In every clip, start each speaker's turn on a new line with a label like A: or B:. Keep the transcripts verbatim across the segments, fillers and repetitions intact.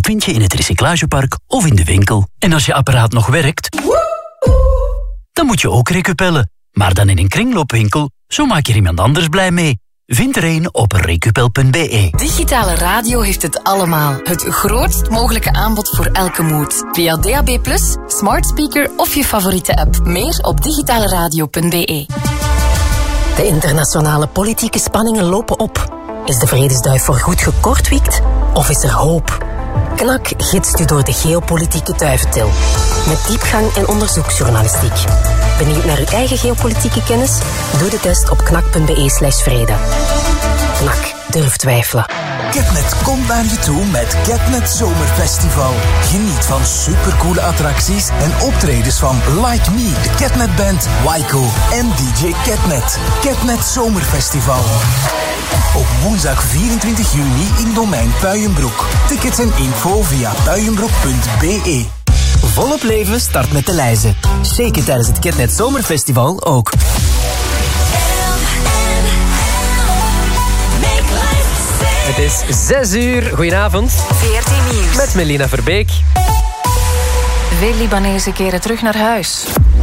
A: vind je in het recyclagepark of in de winkel. En als je apparaat nog werkt, dan moet je ook recupellen. Maar dan in een kringloopwinkel, zo maak je er iemand anders blij mee. Vind er een op recupel punt b e.
B: Digitale radio heeft het allemaal. Het grootst mogelijke aanbod voor elke mood. Via D A B plus, smart speaker of je favoriete app. Meer op digitale radio punt b e.
C: De internationale politieke spanningen lopen op. Is de vredesduif voorgoed gekortwiekt? Of is er hoop? Knak gidst u door de geopolitieke duiventil. Met diepgang en onderzoeksjournalistiek. Benieuwd naar uw eigen geopolitieke kennis? Doe de test op knak punt b e slash vrede. Knak, durf twijfelen.
D: Getnet komt naar je toe met Getnet Zomerfestival. Geniet van supercoole attracties en optredens van Like Me, de Getnet Band, Waiko en D J Getnet. Getnet Zomerfestival. Op woensdag vierentwintig juni in Domein Puijenbroek. Tickets en info via puijenbroek punt b e.
E: Volop leven start met de lijzen. Zeker tijdens het Getnet Zomerfestival ook. Het is zes uur. Goedenavond.
B: veertien nieuws.
E: Met Melina Verbeek.
B: Veel Libanezen keren terug naar huis.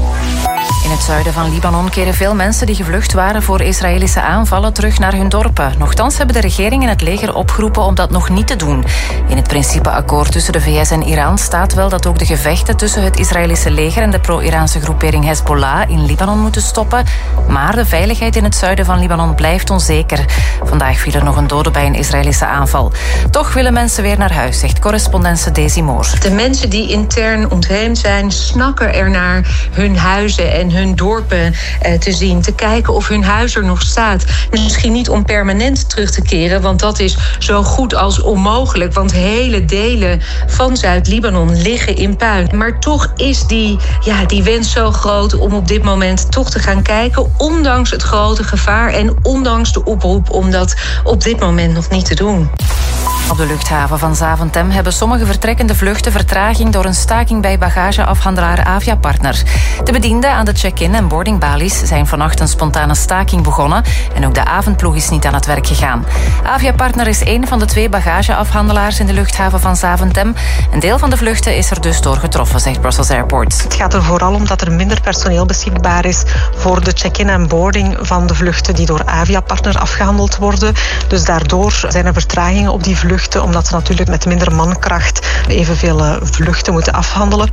B: In het zuiden van Libanon keren veel mensen die gevlucht waren voor Israëlische aanvallen terug naar hun dorpen. Nochtans hebben de regering en het leger opgeroepen om dat nog niet te doen. In het principeakkoord tussen de V S en Iran staat wel dat ook de gevechten tussen het Israëlische leger en de pro-Iraanse groepering Hezbollah in Libanon moeten stoppen. Maar de veiligheid in het zuiden van Libanon blijft onzeker. Vandaag viel er nog een dode bij een Israëlische aanval. Toch willen mensen weer naar huis, zegt correspondente Daisy Moore.
F: De mensen die intern ontheemd zijn, snakken ernaar hun huizen en hun dorpen eh, te zien. Te kijken of hun huis er nog staat. Misschien niet om permanent terug te keren, want dat is zo goed als onmogelijk. Want hele delen van Zuid-Libanon liggen in puin. Maar toch is die, ja, die wens zo groot om op dit moment toch te gaan kijken. Ondanks het grote gevaar en ondanks de oproep om dat op dit moment nog niet te doen.
B: Op de luchthaven van Zaventem hebben sommige vertrekkende vluchten vertraging door een staking bij bagageafhandelaar Aviapartner. De bedienden aan de check-in en boardingbalies zijn vannacht een spontane staking begonnen en ook de avondploeg is niet aan het werk gegaan. Aviapartner is één van de twee bagageafhandelaars in de luchthaven van Zaventem. Een deel van de vluchten is er dus door getroffen, zegt Brussels Airport.
G: Het gaat er vooral om dat er minder personeel beschikbaar is voor de check-in en boarding van de vluchten die door Aviapartner afgehandeld worden. Dus daardoor zijn er vertragingen op die vluchten, omdat ze natuurlijk met minder mankracht evenveel vluchten moeten afhandelen.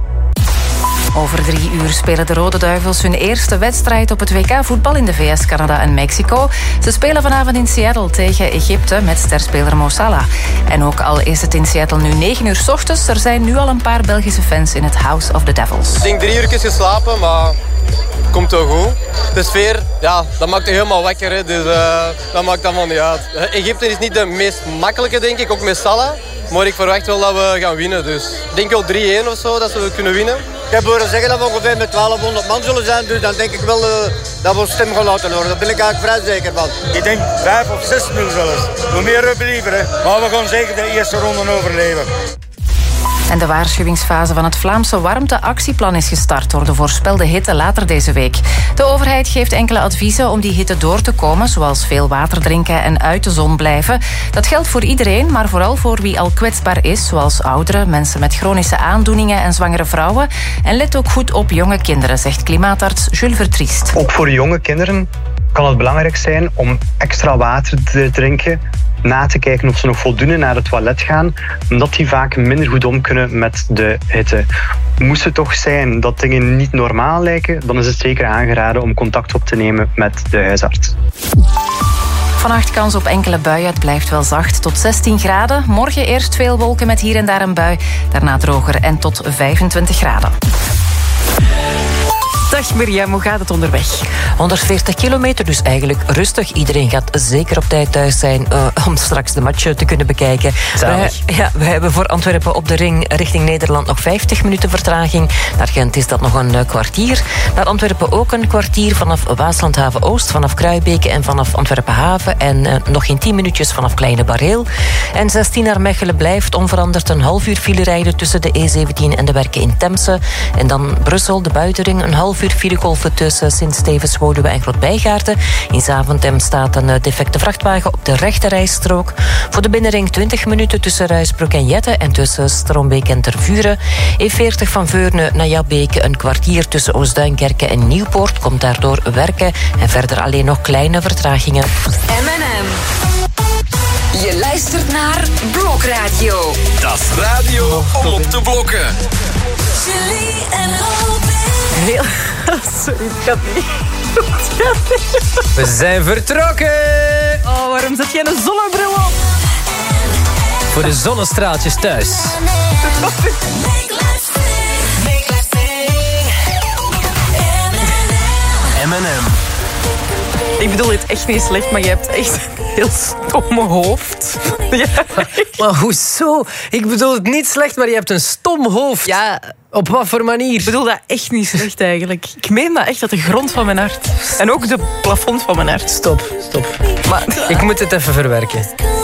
B: Over drie uur spelen de Rode Duivels hun eerste wedstrijd op het W K voetbal in de V S, Canada en Mexico. Ze spelen vanavond in Seattle tegen Egypte met sterspeler Mo Salah. En ook al is het in Seattle nu negen uur 's ochtends, er zijn nu al een paar Belgische fans in het House of the Devils.
H: Ik denk drie uur geslapen, maar komt wel goed. De sfeer, ja, dat maakt je helemaal wakker, hè. Dus uh, dat maakt allemaal niet uit. Egypte is niet de meest makkelijke, denk ik, ook met Salah. Maar ik verwacht wel dat we gaan winnen. Dus ik denk wel drie-één of zo, dat we kunnen winnen.
I: Ik heb horen zeggen dat we ongeveer met twaalfhonderd man zullen zijn. Dus dan denk ik wel uh, dat we stem gelaten worden. Daar ben ik eigenlijk vrij zeker van.
J: Ik denk vijf of zes nul zelfs. Hoe meer we believer, hè. Maar we gaan zeker de eerste ronde overleven.
B: En de waarschuwingsfase van het Vlaamse warmteactieplan is gestart door de voorspelde hitte later deze week. De overheid geeft enkele adviezen om die hitte door te komen, zoals veel water drinken en uit de zon blijven. Dat geldt voor iedereen, maar vooral voor wie al kwetsbaar is, zoals ouderen, mensen met chronische aandoeningen en zwangere vrouwen. En let ook goed op jonge kinderen, zegt klimaatarts Jules Vertriest.
K: Ook voor jonge kinderen kan het belangrijk zijn om extra water te drinken, na te kijken of ze nog voldoende naar het toilet gaan, omdat die vaak minder goed om kunnen met de hitte. Moest het toch zijn dat dingen niet normaal lijken, dan is het zeker aangeraden om contact op te nemen met de huisarts.
B: Vannacht kans op enkele buien, het blijft wel zacht, tot zestien graden. Morgen eerst veel wolken met hier en daar een bui, daarna droger en tot vijfentwintig graden.
L: Dag Mirjam, hoe gaat het onderweg? honderdveertig kilometer, dus eigenlijk rustig. Iedereen gaat zeker op tijd thuis zijn uh, om straks de match te kunnen bekijken. Wij, ja, we hebben voor Antwerpen op de ring richting Nederland nog vijftig minuten vertraging. Naar Gent is dat nog een uh, kwartier. Naar Antwerpen ook een kwartier vanaf Waaslandhaven Oost, vanaf Kruibeke en vanaf Antwerpen Haven. En uh, nog geen tien minuutjes vanaf Kleine Bareel. En zestien naar Mechelen blijft onveranderd een half uur file rijden tussen de E zeventien en de werken in Temse. En dan Brussel, de buitenring, een half twaalf uur file golven tussen Sint-Stevens, Woluwe en Groot-Bijgaarden. In Zaventem staat een defecte vrachtwagen op de rechterrijstrook. Voor de binnenring twintig minuten tussen Ruisbroek en Jette en tussen Strombeek en Tervuren. E veertig van Veurne naar Jabbeek een kwartier tussen Oostduinkerke en Nieuwpoort. Komt daardoor werken en verder alleen nog kleine vertragingen.
M: M en M. Je luistert naar Blokradio.
N: Dat is radio om op te blokken.
M: Julie en Robin.
L: Heel... Sorry, het gaat niet. Het gaat niet.
O: We zijn vertrokken.
L: Oh, waarom zet jij een zonnebril op?
O: Voor de zonnestraaltjes thuis.
D: M en M.
L: Ik bedoel het echt niet slecht, maar je hebt echt een heel stomme hoofd. Ja.
O: Maar hoezo? Ik bedoel het niet slecht, maar je hebt een stom hoofd.
L: Ja,
O: op wat voor manier?
L: Ik bedoel dat echt niet slecht eigenlijk. Ik meen dat echt uit de grond van mijn hart. En ook de plafond van mijn hart.
O: Stop, stop.
L: Maar
O: ik moet het even verwerken.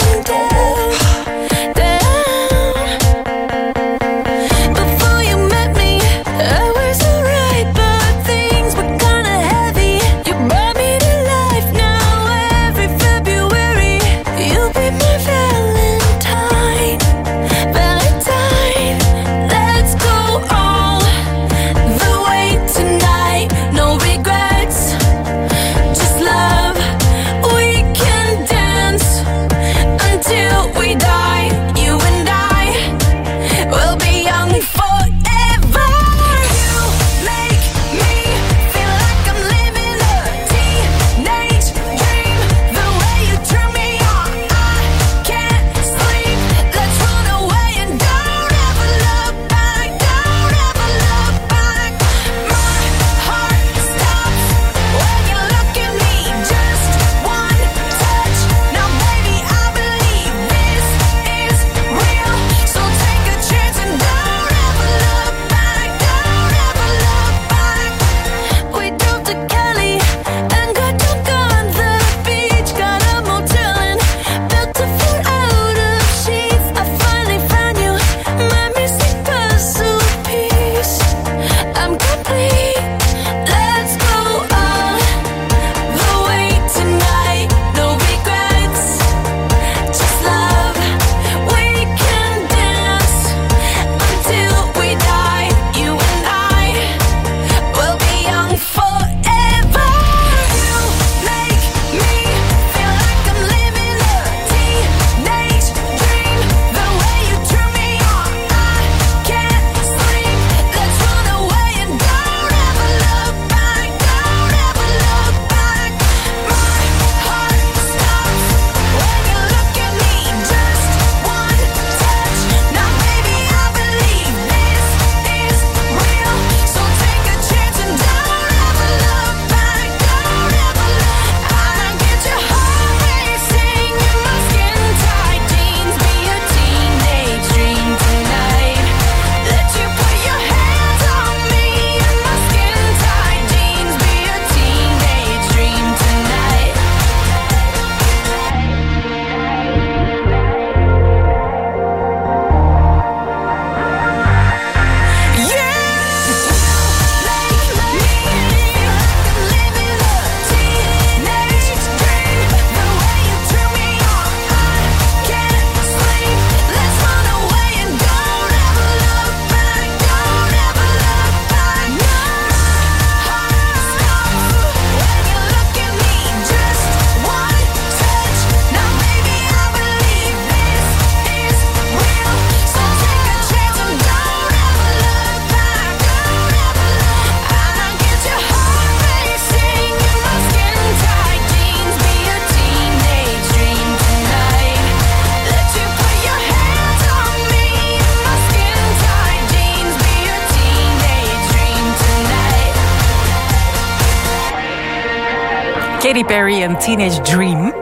L: Katy Perry en Teenage Dream.
M: M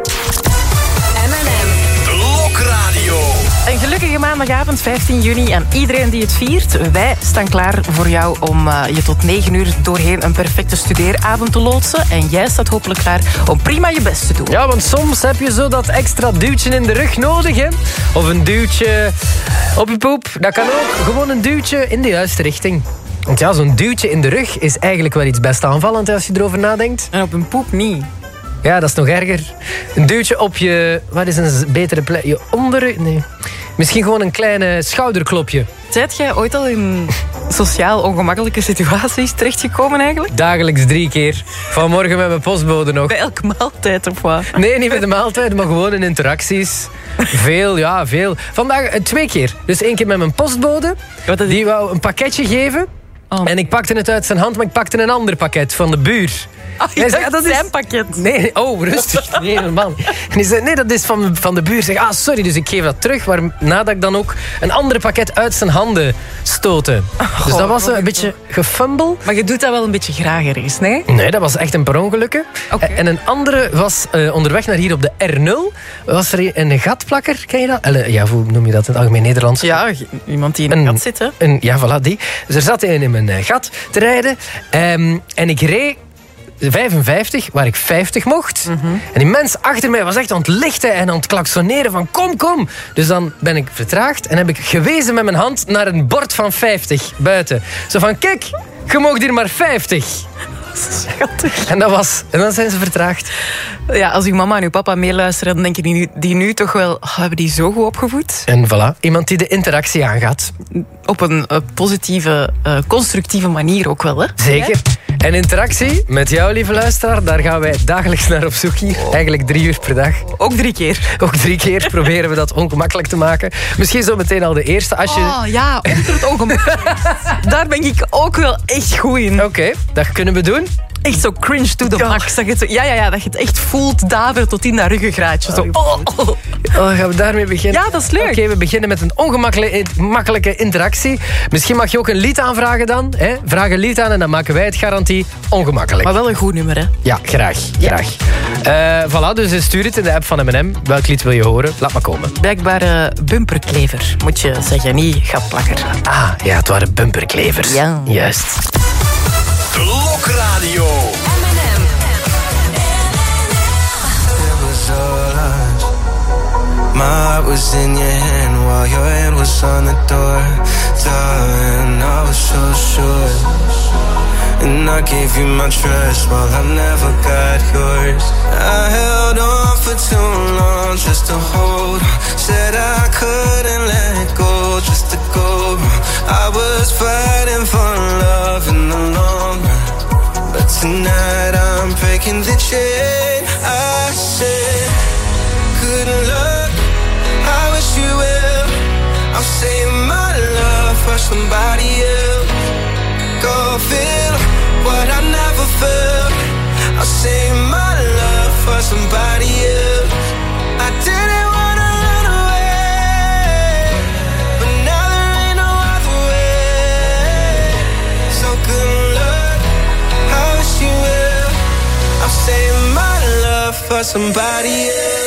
M: en M.
N: Blokradio.
L: Een gelukkige maandagavond, vijftien juni. En iedereen die het viert, wij staan klaar voor jou om uh, je tot negen uur doorheen een perfecte studeeravond te loodsen. En jij staat hopelijk klaar om prima je best te doen.
O: Ja, want soms heb je zo dat extra duwtje in de rug nodig, hè? Of een duwtje op je poep. Dat kan ook. Gewoon een duwtje in de juiste richting. Want ja, zo'n duwtje in de rug is eigenlijk wel iets best aanvallend als je erover nadenkt.
P: En op een poep niet.
O: Ja, dat is nog erger. Een duwtje op je... Wat is een betere plek? Je onder... Nee. Misschien gewoon een kleine schouderklopje.
P: Zijt jij ooit al in sociaal ongemakkelijke situaties terechtgekomen eigenlijk?
O: Dagelijks drie keer. Vanmorgen met mijn postbode nog.
P: Bij elke maaltijd of wat?
O: Nee, niet met de maaltijd, maar gewoon in interacties. Veel, ja, veel. Vandaag eh, twee keer. Dus één keer met mijn postbode. Die wou een pakketje geven. Oh. En ik pakte het uit zijn hand, maar ik pakte een ander pakket van de buur.
P: Oh, ja, zegt, dat is zijn pakket.
O: Nee, oh, rustig. Nee, man. En hij zei, nee, dat is van, van de buur. Zeg, ah, sorry, dus ik geef dat terug. Waarna dat ik dan ook een ander pakket uit zijn handen stootte. Oh, dus dat was een beetje gefumble.
P: Maar je doet dat wel een beetje graag ergens, nee?
O: Nee, dat was echt een per ongelukke. Okay. En een andere was uh, onderweg naar hier op de R nul. Was er een gatplakker, ken je dat? Eller, ja, hoe noem je dat in het algemeen Nederlands?
P: Ja, iemand die in een, een gat zit, hè?
O: Een, ja, voilà, die. Dus er zat een in mijn uh, gat te rijden. Um, en ik reed vijfenvijftig, waar ik vijftig mocht. Mm-hmm. En die mens achter mij was echt aan het lichten en aan het klaksoneren van kom, kom. Dus dan ben ik vertraagd en heb ik gewezen met mijn hand naar een bord van vijftig buiten. Zo van, kijk, je mag hier maar vijftig. Schattig. En dat was, en dan zijn ze vertraagd.
P: Ja, als uw mama en uw papa meeluisteren, dan denken die nu, die nu toch wel, oh, hebben die zo goed opgevoed?
O: En voilà, iemand die de interactie aangaat.
P: Op een uh, positieve, uh, constructieve manier ook wel, hè?
O: Zeker. En interactie met jou, lieve luisteraar, daar gaan wij dagelijks naar op zoek hier. Oh. Eigenlijk drie uur per dag.
P: Ook drie keer.
O: Ook drie keer proberen we dat ongemakkelijk te maken. Misschien zo meteen al de eerste. Als je...
P: Oh ja, onder het ongemakkelijk. Daar ben ik ook wel echt goed in.
O: Oké, okay, dat kunnen we doen.
P: Echt zo cringe to the max. Dat je het zo, ja, ja, ja, dat je het echt voelt daveren tot in dat ruggengraatje. Zo. Oh, oh.
O: Oh, gaan we daarmee beginnen?
P: Ja, dat is leuk.
O: Oké, okay, we beginnen met een ongemakkelijke interactie. Misschien mag je ook een lied aanvragen dan. Hè? Vraag een lied aan en dan maken wij het garantie ongemakkelijk.
P: Maar wel een goed nummer, hè?
O: Ja, graag. graag. Ja. Uh, voilà, dus stuur het in de app van M en M. Welk lied wil je horen? Laat maar komen.
P: Blijkbare bumperklever, moet je zeggen. Niet gatplakker.
O: Ah, ja, het waren bumperklevers.
P: Ja.
O: Juist.
N: Blokradio.
M: M en M.
Q: My heart was in your hand while your hand was on the door. Darling, I was so sure. And I gave you my trust while I never got yours. I held on for too long just to hold on. Said I couldn't let go just to go. I was fighting for love in the long run. But tonight I'm breaking the chain. I said, good luck, I wish you well. I'm saying my love for somebody else. Go feel what I never felt. I'll save my love for somebody else. I didn't wanna run away, but now there ain't no other way. So good luck, I wish you well. I'll save my love for somebody else.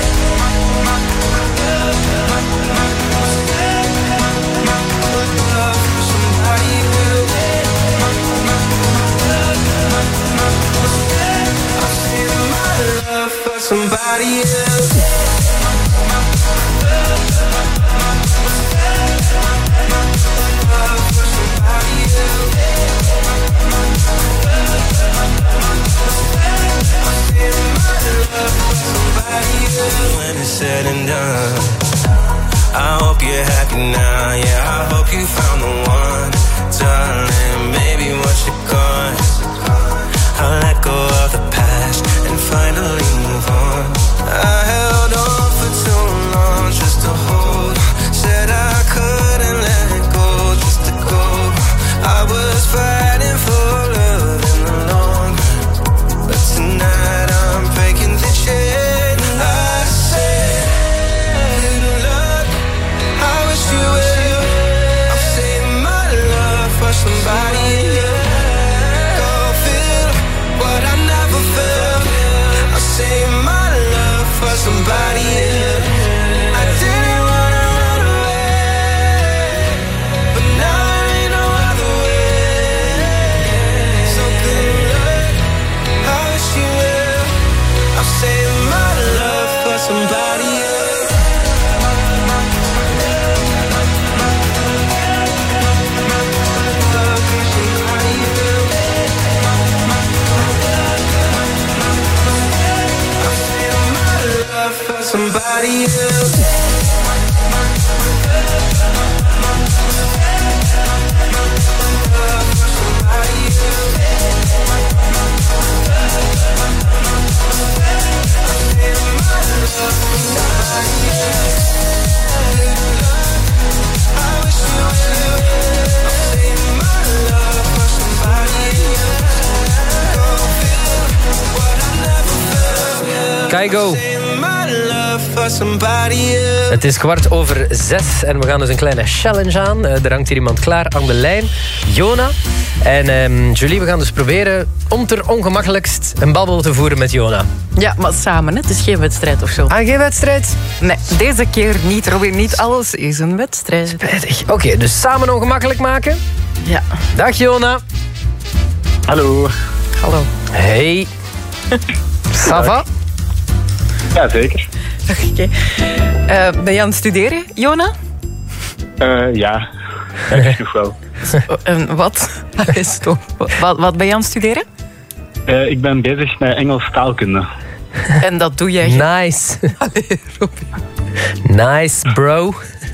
Q: Somebody else. When it's said and done, I hope you're happy now. Yeah, I hope you found the one, darling. Maybe once you're gone, I'll let go of the past and finally move on. I held on for too long just to hold on. Said I couldn't let go just to go. I was fighting for love in the long run, but tonight I'm breaking the chain. I said, good luck, I wish you well. I'm saving my love for somebody else. Go feel what I never felt. I'll save my love for somebody else. I didn't wanna run away, but now there ain't no other way. So good luck, I wish you well. I'll save my love for somebody else. Love for
O: Kaigo. Het is kwart over zes en we gaan dus een kleine challenge aan. Er hangt hier iemand klaar aan de lijn. Jona. En um, Julie, we gaan dus proberen om ter ongemakkelijkst een babbel te voeren met Jona.
P: Ja, maar samen, hè? Het is geen wedstrijd of zo.
O: Ah, geen wedstrijd?
P: Nee, deze keer niet, Robin. Niet alles is een wedstrijd.
O: Spijtig. Oké, okay, dus samen ongemakkelijk maken?
P: Ja.
O: Dag Jona.
R: Hallo.
P: Hallo.
O: Hey. Ça va?
R: Ja, zeker.
P: Oké. Okay. Uh, ben je aan het studeren, Jona?
R: Uh, ja, echt nog wel.
P: En wat? wat? Wat ben je aan het studeren?
R: Uh, ik ben bezig met Engels taalkunde.
P: En dat doe jij?
O: Nice. Allee, Robin. Nice, bro.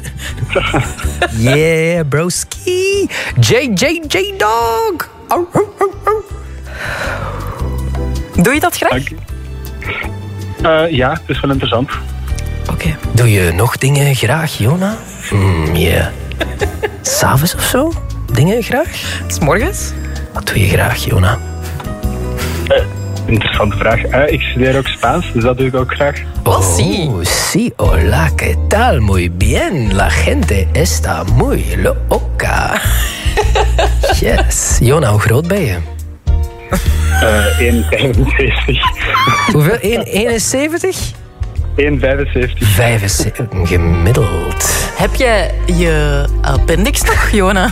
O: Yeah, broski. J J J dog.
P: Doe je dat graag?
R: Uh, ja, het is wel interessant.
P: Oké. Okay.
O: Doe je nog dingen graag, Jona? Mm, yeah. S'avonds of zo? Dingen graag?
P: 's morgens?
O: Wat doe je graag, Jona?
R: Uh, interessante vraag. Uh, ik studeer ook Spaans, dus dat doe ik ook graag.
O: Oh, sí. Sí, hola, ¿qué tal? Muy bien. La gente está muy loca. Yes. Jona, hoe groot ben je?
R: Uh, één komma vijfenzeventig.
O: Hoeveel? één komma eenenzeventig?
R: één komma vijfenzeventig.
O: vijfenzeventig, gemiddeld.
P: Heb jij je appendix nog, Jona?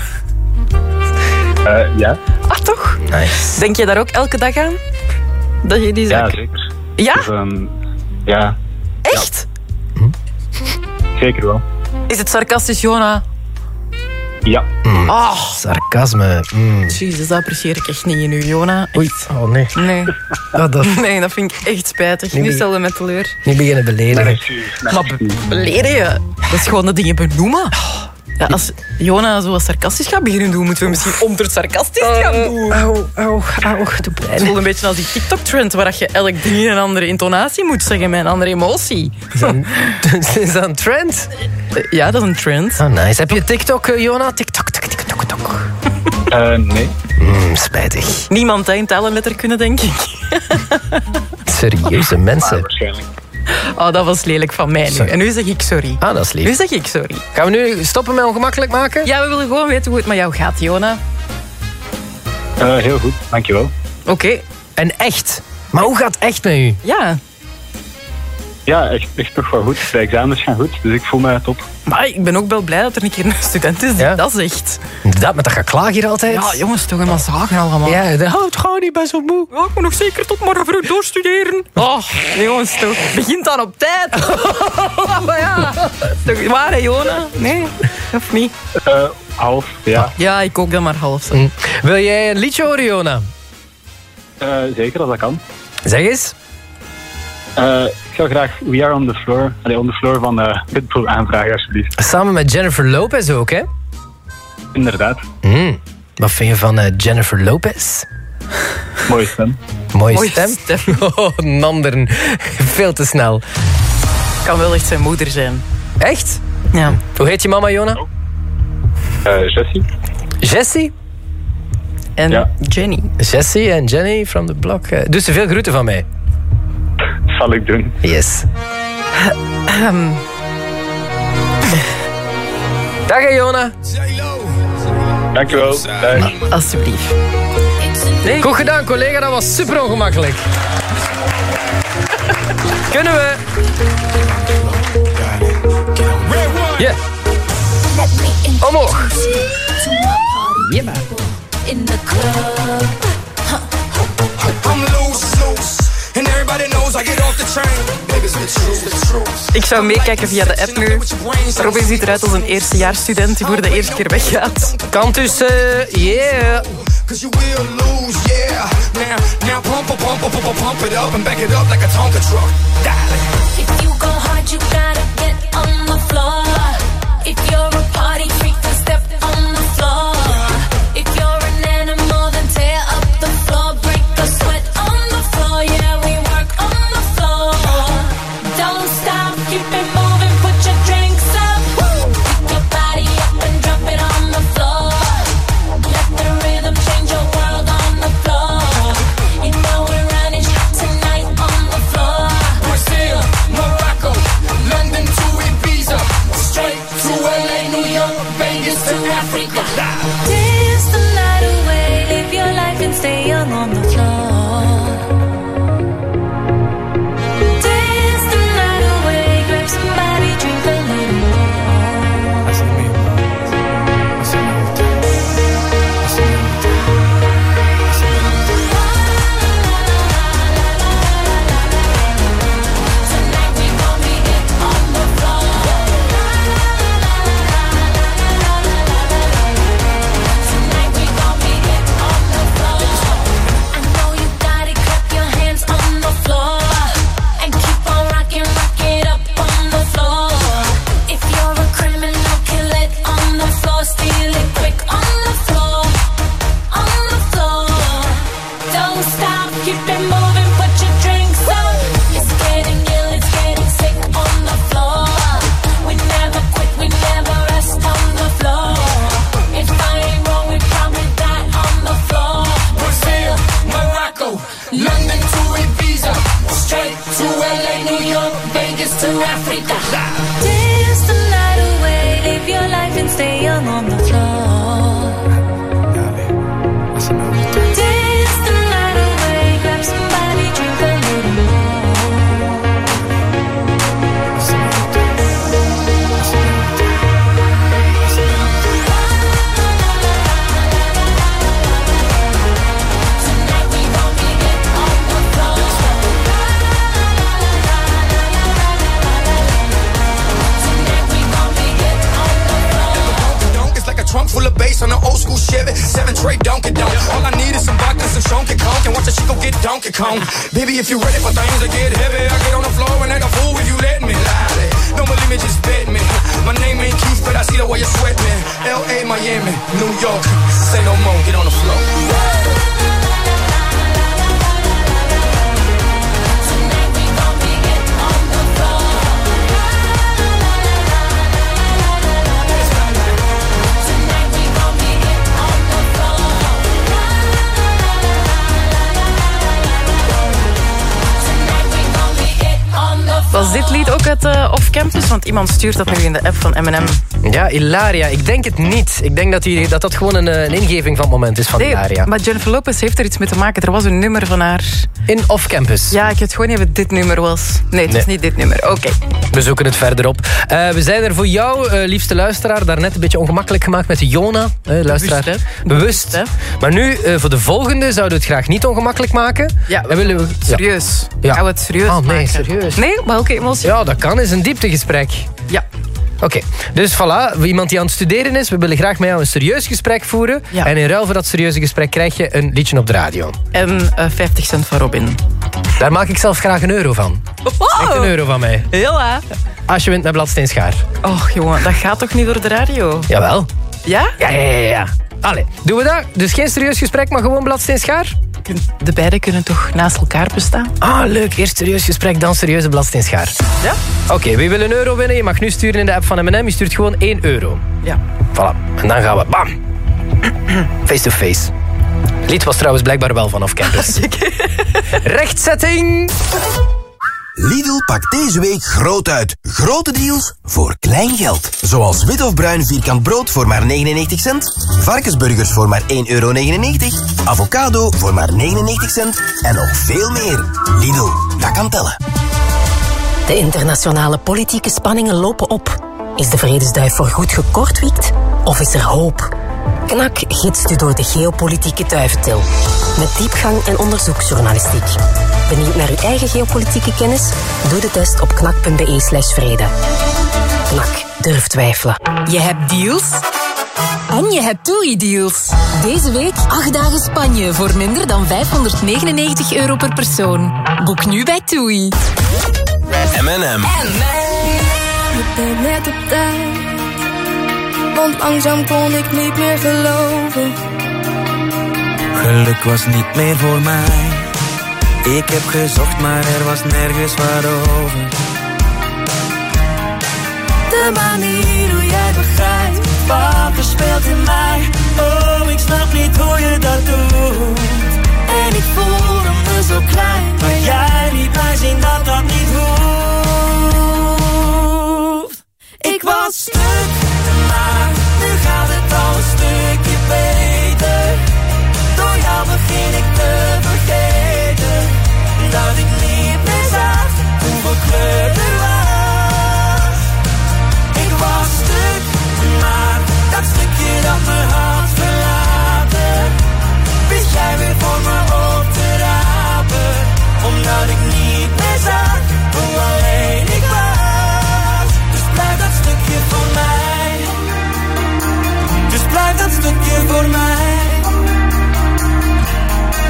R: Uh, ja.
P: Ah, toch?
O: Nice.
P: Denk je daar ook elke dag aan? Dat je die
R: ja,
P: zaak...
R: zeker.
P: Ja?
R: Dus, um, ja.
P: Echt?
R: Ja. Zeker wel.
P: Is het sarcastisch, Jona?
R: Ja.
O: Mm.
P: Oh.
O: Sarcasme. Mm.
P: Jezus, dat apprecieer ik echt niet in u, Jona. Echt.
O: Oei, oh nee.
P: Nee.
O: Oh, dat...
P: nee, dat vind ik echt spijtig. Nu stel je met teleur.
O: Niet beginnen beledigen.
R: Nee, nee,
P: maar be beledigen? Dat is gewoon de dingen benoemen. Ja, als Jona zo sarcastisch gaat beginnen doen, moeten we misschien onder sarcastisch gaan doen.
O: Auw, auw, auw, doe pijn.
P: Het voelt een beetje als die TikTok-trend waar je elk ding in een andere intonatie moet zeggen met een andere emotie.
O: Is dat een, is dat een trend?
P: Ja, dat is een trend.
O: Oh, nice. Heb je TikTok, Jona? TikTok, TikTok, TikTok, TikTok.
R: Uh, nee.
O: Mm, spijtig.
P: Niemand in talenletter kunnen, denk ik.
O: Serieuze mensen.
R: Ah, waarschijnlijk.
P: Oh, dat was lelijk van mij nu. Sorry. En nu zeg ik sorry.
O: Ah, dat is lief.
P: Nu zeg ik sorry.
O: Gaan we nu stoppen met ongemakkelijk maken?
P: Ja, we willen gewoon weten hoe het met jou gaat, Jona.
R: Uh, heel goed, dankjewel.
P: Oké. Okay.
O: En echt? Maar hoe gaat het echt met u?
P: Ja.
R: Ja, echt, echt toch wel goed. De examens gaan goed, dus ik voel me top.
P: Maar ik ben ook wel blij dat er een keer een student is die ja? dat zegt.
O: Inderdaad, met dat geklaag hier altijd.
P: Ja, jongens, toch helemaal zagen allemaal.
O: Ja, de, oh, het gaat niet, ben zo moe.
P: Ja, ik moet nog zeker tot morgen vroeg doorstuderen. Oh, jongens, toch. Begint dan op tijd. Oh, maar ja. Toch waar, hè, Jona? Nee, of niet?
R: Uh, half, ja.
P: Ja, ik ook dan maar half.
O: Mm. Wil jij een liedje horen, Jona?
R: Uh, zeker, als dat kan.
O: Zeg eens.
R: Uh, ik zou graag We Are On The Floor, allee, on the floor van uh, Pitbull aanvragen, alsjeblieft.
O: Samen met Jennifer Lopez ook, hè?
R: Inderdaad.
O: Mm. Wat vind je van uh, Jennifer Lopez?
R: Mooie stem.
O: Mooie,
P: Mooie
O: stem?
P: stem.
O: Oh, Nanderen. Veel te snel.
P: Kan wel echt zijn moeder zijn.
O: Echt?
P: Ja.
O: Hoe heet je mama, Jona?
R: Uh, Jessie.
O: Jessie?
P: En
R: ja.
P: Jenny.
O: Jessie en Jenny from the block. Doe ze veel groeten van mij.
R: Zal ik doen.
O: Yes.
P: Um.
O: Dag, hè, Jona.
R: Dankjewel. Dag.
P: Alsjeblieft.
O: Nee. Goed gedaan, collega. Dat was super ongemakkelijk. Kunnen we? Ja. Yeah. Omhoog. Ja, maar.
P: Ik zou meekijken via de app nu. Robin ziet eruit als een eerstejaarsstudent die voor de eerste keer weggaat.
O: Kan tussen, yeah.
S: Cause you will lose, yeah. Now, now pump, pump, pump, pump, pump it up and back it up like a Tonka truck. Darling. If you go hard, you gotta get on the floor. If you're a party freak, then step on the floor. If you're an animal, then tear up the floor. Break the sweat on the floor, yeah, we work on the floor. Don't stop, keep it moving, put your drinks up. Pick your body up and drop it on the floor. Let the rhythm change your world on the floor. You know we're running tonight on the floor. We're
M: to Africa. Dance the night away, live your life and stay young on the floor. Dance the night away, grab somebody, drink a little more.
S: Así mismo, así me gusta, así me gusta, así me gusta.
M: Tonight we gon' be it on the floor. Tonight we gon' be it on the floor. I know you got it, clap your hands on the floor. And keep on rocking, rock it up on the floor. If you're a criminal, kill it on the floor. Steal it quick on the floor. On the floor. Don't stop, keep it moving, put your drinks up. It's getting ill, it's getting sick on the floor. We never quit, we never rest on the floor. If I ain't wrong, we probably die on the floor.
S: Brazil, Morocco, London to Ibiza, straight to L A, New York, Vegas to Africa.
M: Dance the night away, live your life and stay young on the floor.
S: Así me gusta.
M: Dance the night away, grab somebody, drink a little more.
S: Así me gusta. Así me gusta. Así me gusta.
M: Tonight we gon' be it on the floor. Tonight we gon' be it on the floor.
S: Donk is like a trunk full of bass on an old school Chevy. Seven tray Donkey Donk. All I need is some vodka, some Donkey Kong. And watch a chico get Donkey Kong. Baby, if you're ready for things to get heavy, I get on the floor and act a fool if you let me. Lie. Don't believe me, just bet me. My name ain't Keith, but I see the way you sweat me. L A, Miami, New York. Say no more, get on the floor.
M: Tonight we gon' be it on the floor. Tonight we gon' be it on the floor. Tonight we gon' be it on the floor.
P: Was dit lied ook uit uh, Off Campus? Want iemand stuurt dat nu in de app van M en M.
O: Ja, Ilaria. Ik denk het niet. Ik denk dat die, dat, dat gewoon een, een ingeving van het moment is van
P: Nee,
O: Ilaria.
P: maar Jennifer Lopez heeft er iets mee te maken. Er was een nummer van haar.
O: In Off Campus.
P: Ja, ik het gewoon niet of het dit nummer was. Nee, het
O: Nee.
P: is niet dit nummer. Oké.
O: We zoeken het verder op. Uh, we zijn er voor jou, uh, liefste luisteraar, daarnet een beetje ongemakkelijk gemaakt met Jona. Uh, luisteraar.
P: Bewust, hè?
O: Bewust.
P: Bewust,
O: Maar nu, uh, voor de volgende, zouden we het graag niet ongemakkelijk maken.
P: Ja,
O: En willen we...
P: serieus.
O: Ja.
P: Gaan we het serieus
O: Oh, nee,
P: maken?
O: serieus.
P: Nee, maar welke emotie?
O: Ja, dat kan. Is een dieptegesprek.
P: Ja.
O: Oké, dus voilà, iemand die aan het studeren is, we willen graag met jou een serieus gesprek voeren.
P: Ja.
O: En in ruil voor dat serieuze gesprek krijg je een liedje op de radio.
P: En uh, vijftig cent van Robin.
O: Daar maak ik zelf graag een euro van.
P: Oh,
O: Echt een euro van mij.
P: heel hè?
O: Als je wint met Bladsteen Schaar.
P: Och jongen, dat gaat toch niet door de radio?
O: Jawel.
P: Ja?
O: Ja, ja, ja, ja. Allee, doen we dat? Dus geen serieus gesprek, maar gewoon Bladsteen Schaar?
P: De beide kunnen toch naast elkaar bestaan?
O: Ah, leuk. Eerst serieus gesprek, dan serieuze Bladsteen Schaar.
P: Ja?
O: Oké, wie wil een euro winnen? Je mag nu sturen in de app van M en M. Je stuurt gewoon één euro.
P: Ja.
O: Voilà. En dan gaan we, bam. Face to face. Het lied was trouwens blijkbaar wel vanaf campus. Rechtzetting.
T: Lidl pakt deze week groot uit. Grote deals voor klein geld. Zoals wit of bruin vierkant brood voor maar negenennegentig cent. Varkensburgers voor maar één euro negenennegentig. Avocado voor maar negenennegentig cent. En nog veel meer. Lidl, dat kan tellen.
C: De internationale politieke spanningen lopen op. Is de vredesduif voorgoed gekortwiekt? Of is er hoop? Knak gidst u door de geopolitieke duiventil. Met diepgang en onderzoeksjournalistiek. Benieuwd naar uw eigen geopolitieke kennis? Doe de test op knak.be slash vrede. Knak, durf twijfelen.
U: Je hebt deals en je hebt TUI-deals. Deze week acht dagen Spanje voor minder dan vijfhonderdnegenennegentig euro per persoon. Boek nu bij TUI.
N: M en M.
V: Je bent net op tijd, want langzaam kon ik niet meer geloven.
Q: Geluk was niet meer voor mij. Ik heb gezocht, maar er was nergens waarover. De manier hoe jij begrijpt wat er speelt in mij. Oh, ik snap niet hoe je dat doet. En ik voelde me zo klein, maar jij liet mij zien dat dat niet hoeft. Ik was stuk, maar nu gaat het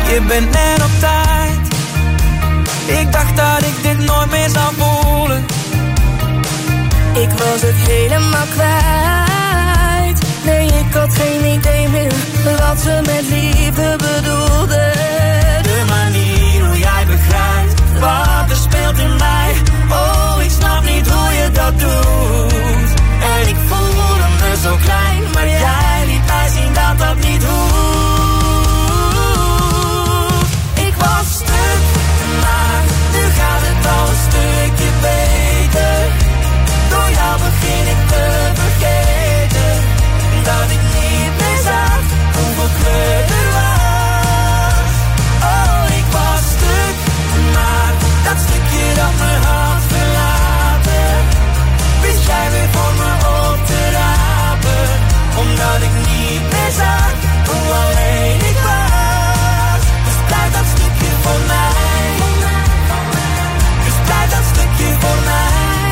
A: Je bent net op tijd. Ik dacht dat ik dit nooit meer zou voelen.
V: Ik was het helemaal kwijt. Nee, ik had geen idee meer wat ze met liefde bedoelde.
A: De manier hoe jij begrijpt wat er speelt in mij. Oh, ik snap niet hoe je dat doet. En ik voelde me zo klein, maar jij liet mij zien dat dat niet hoeft. Ik was stuk, maar nu gaat het al een stukje beter. Door jou begin ik te vergeten dat ik niet meer zag hoeveel kleur er was. Oh, ik was stuk, maar dat stukje dat me had verlaten, wist jij weer voor me op te rapen. Omdat ik niet meer zag hoe alleen ik was. Dus blijf dat stukje voor mij. Dus blijf dat stukje voor mij.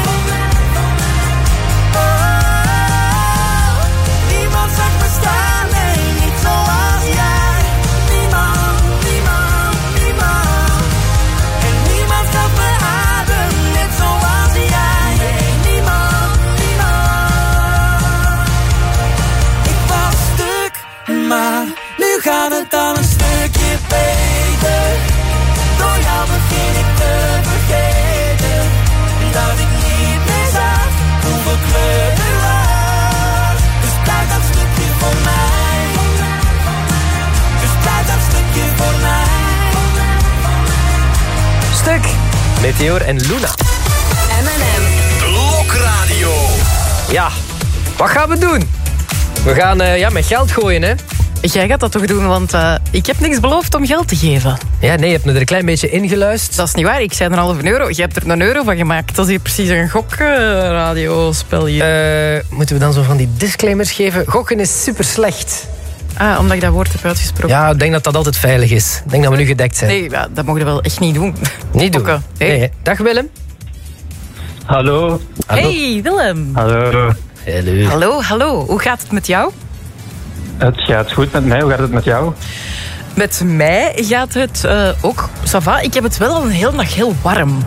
A: Maar nu gaat het dan een stukje beter. Door jou begin ik te vergeten dat ik niet meer zag hoeveel kleur er was. Dus blijf dat stukje voor mij. Dus blijf dat stukje voor mij.
O: Stuk. Meteor en Luna.
U: M en M.
O: Blokradio. Ja, wat gaan we doen? We gaan uh, ja, met geld gooien, hè.
P: Jij gaat dat toch doen, want uh, ik heb niks beloofd om geld te geven.
O: Ja, nee, je hebt me er een klein beetje ingeluisterd.
P: Dat is niet waar, ik zei een halve euro. Je hebt er een euro van gemaakt. Dat is hier precies een gokradiospelje.
O: Uh, moeten we dan zo van die disclaimers geven? Gokken is super slecht.
P: Ah, omdat ik dat woord heb uitgesproken.
O: Ja, ik denk dat dat altijd veilig is. Ik denk dat we nu gedekt zijn.
P: Nee, ja, dat mogen we wel echt niet doen.
O: Niet doen?
P: Gokken. Hey.
O: Nee. Dag Willem.
R: Hallo.
P: Hey Willem.
R: Hallo.
O: Hallo.
P: Hallo, hallo. Hoe gaat het met jou?
R: Het gaat goed met mij. Hoe gaat het met jou?
P: Met mij gaat het uh, ook ça va. Ik heb het wel al een hele dag heel warm.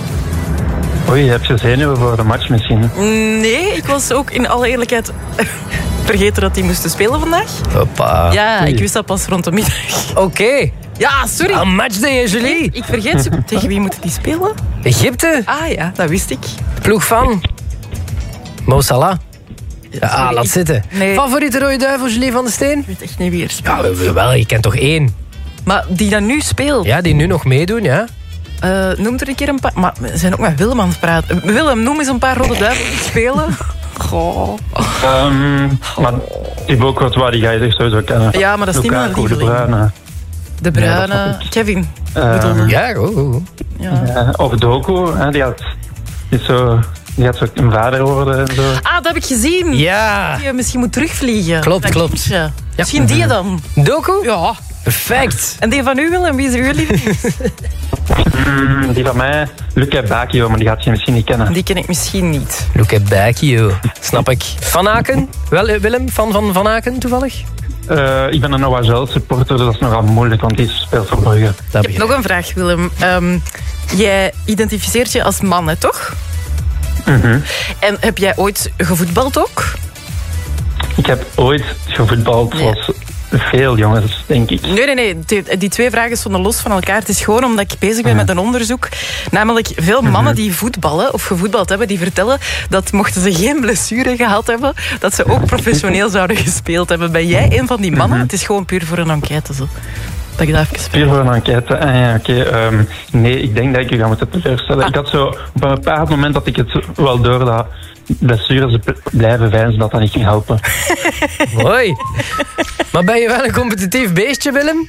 R: Oei, heb je zenuwen voor de match misschien?
P: Nee, ik was ook in alle eerlijkheid vergeten dat die moesten spelen vandaag.
O: Hoppa.
P: Ja, ik wist dat pas rond de middag.
O: Oké. Okay.
P: Ja, sorry.
O: Een matchday, Julie.
P: Ik, ik vergeet ze. Tegen wie moeten die spelen?
O: Egypte.
P: Ah ja, dat wist ik.
O: De ploeg van Mo Salah. Ja, ah, laat zitten.
P: Nee.
O: Favoriete rode duivel, Julie van de Steen?
P: Ik weet echt niet wie er speelt.
O: Ja, wel, je kent toch één?
P: Maar die dan nu speelt?
O: Ja, die nu nog meedoen, ja.
P: Uh, noem er een keer een paar... Maar we zijn ook met Willem aan het praten. Willem, noem eens een paar rode duivels die spelen. Goh.
R: Um, maar Thibaut Courtois, die ga je toch sowieso kennen.
P: Ja, maar dat is niet mijn lieveling.
R: De Bruyne.
P: De Bruyne. Nee, Kevin.
R: Um,
O: ja, goed, goed.
R: Ja. Uh, of Doku, hè, die had... Die is zo... Die gaat zo een vader worden en zo.
P: Ah, dat heb ik gezien.
O: Ja.
P: Die misschien moet terugvliegen.
O: Klopt, klopt.
P: Ja. Misschien die dan.
O: Doku?
P: Ja.
O: Perfect.
P: En die van u, Willem, wie is uw lieveling?
R: mm, die van mij, Luca Bacchio, maar die gaat je misschien niet kennen.
P: Die ken ik misschien niet.
O: Luca Bacchio, snap ik. Van Aken? Wel, Willem, van Van, van Aken toevallig?
R: Uh, ik ben een Noah supporter, dus dat is nogal moeilijk, want die speelt voor Brugge.
P: Ik heb nog een vraag, Willem. Um, jij identificeert je als man, hè, toch?
R: Mm-hmm.
P: En heb jij ooit gevoetbald ook?
R: Ik heb ooit gevoetbald, nee. Zoals veel jongens, denk ik.
P: Nee, nee, nee. Die, die twee vragen stonden los van elkaar. Het is gewoon omdat ik bezig ben uh-huh. met een onderzoek. Namelijk, veel mannen uh-huh. die voetballen of gevoetbald hebben, die vertellen dat mochten ze geen blessure gehad hebben, dat ze ook professioneel zouden gespeeld hebben. Ben jij een van die mannen? Uh-huh. Het is gewoon puur voor een enquête zo. Dat ik dat even
R: puur voor een enquête. Ah, ja, oké. Okay. Um, nee, ik denk dat ik u ga moeten teleurstellen. Ah. Ik had zo, op een bepaald moment dat ik het wel door dat blessures blijven veinzen, dat dat niet ging helpen.
O: Mooi. Maar ben je wel een competitief beestje, Willem?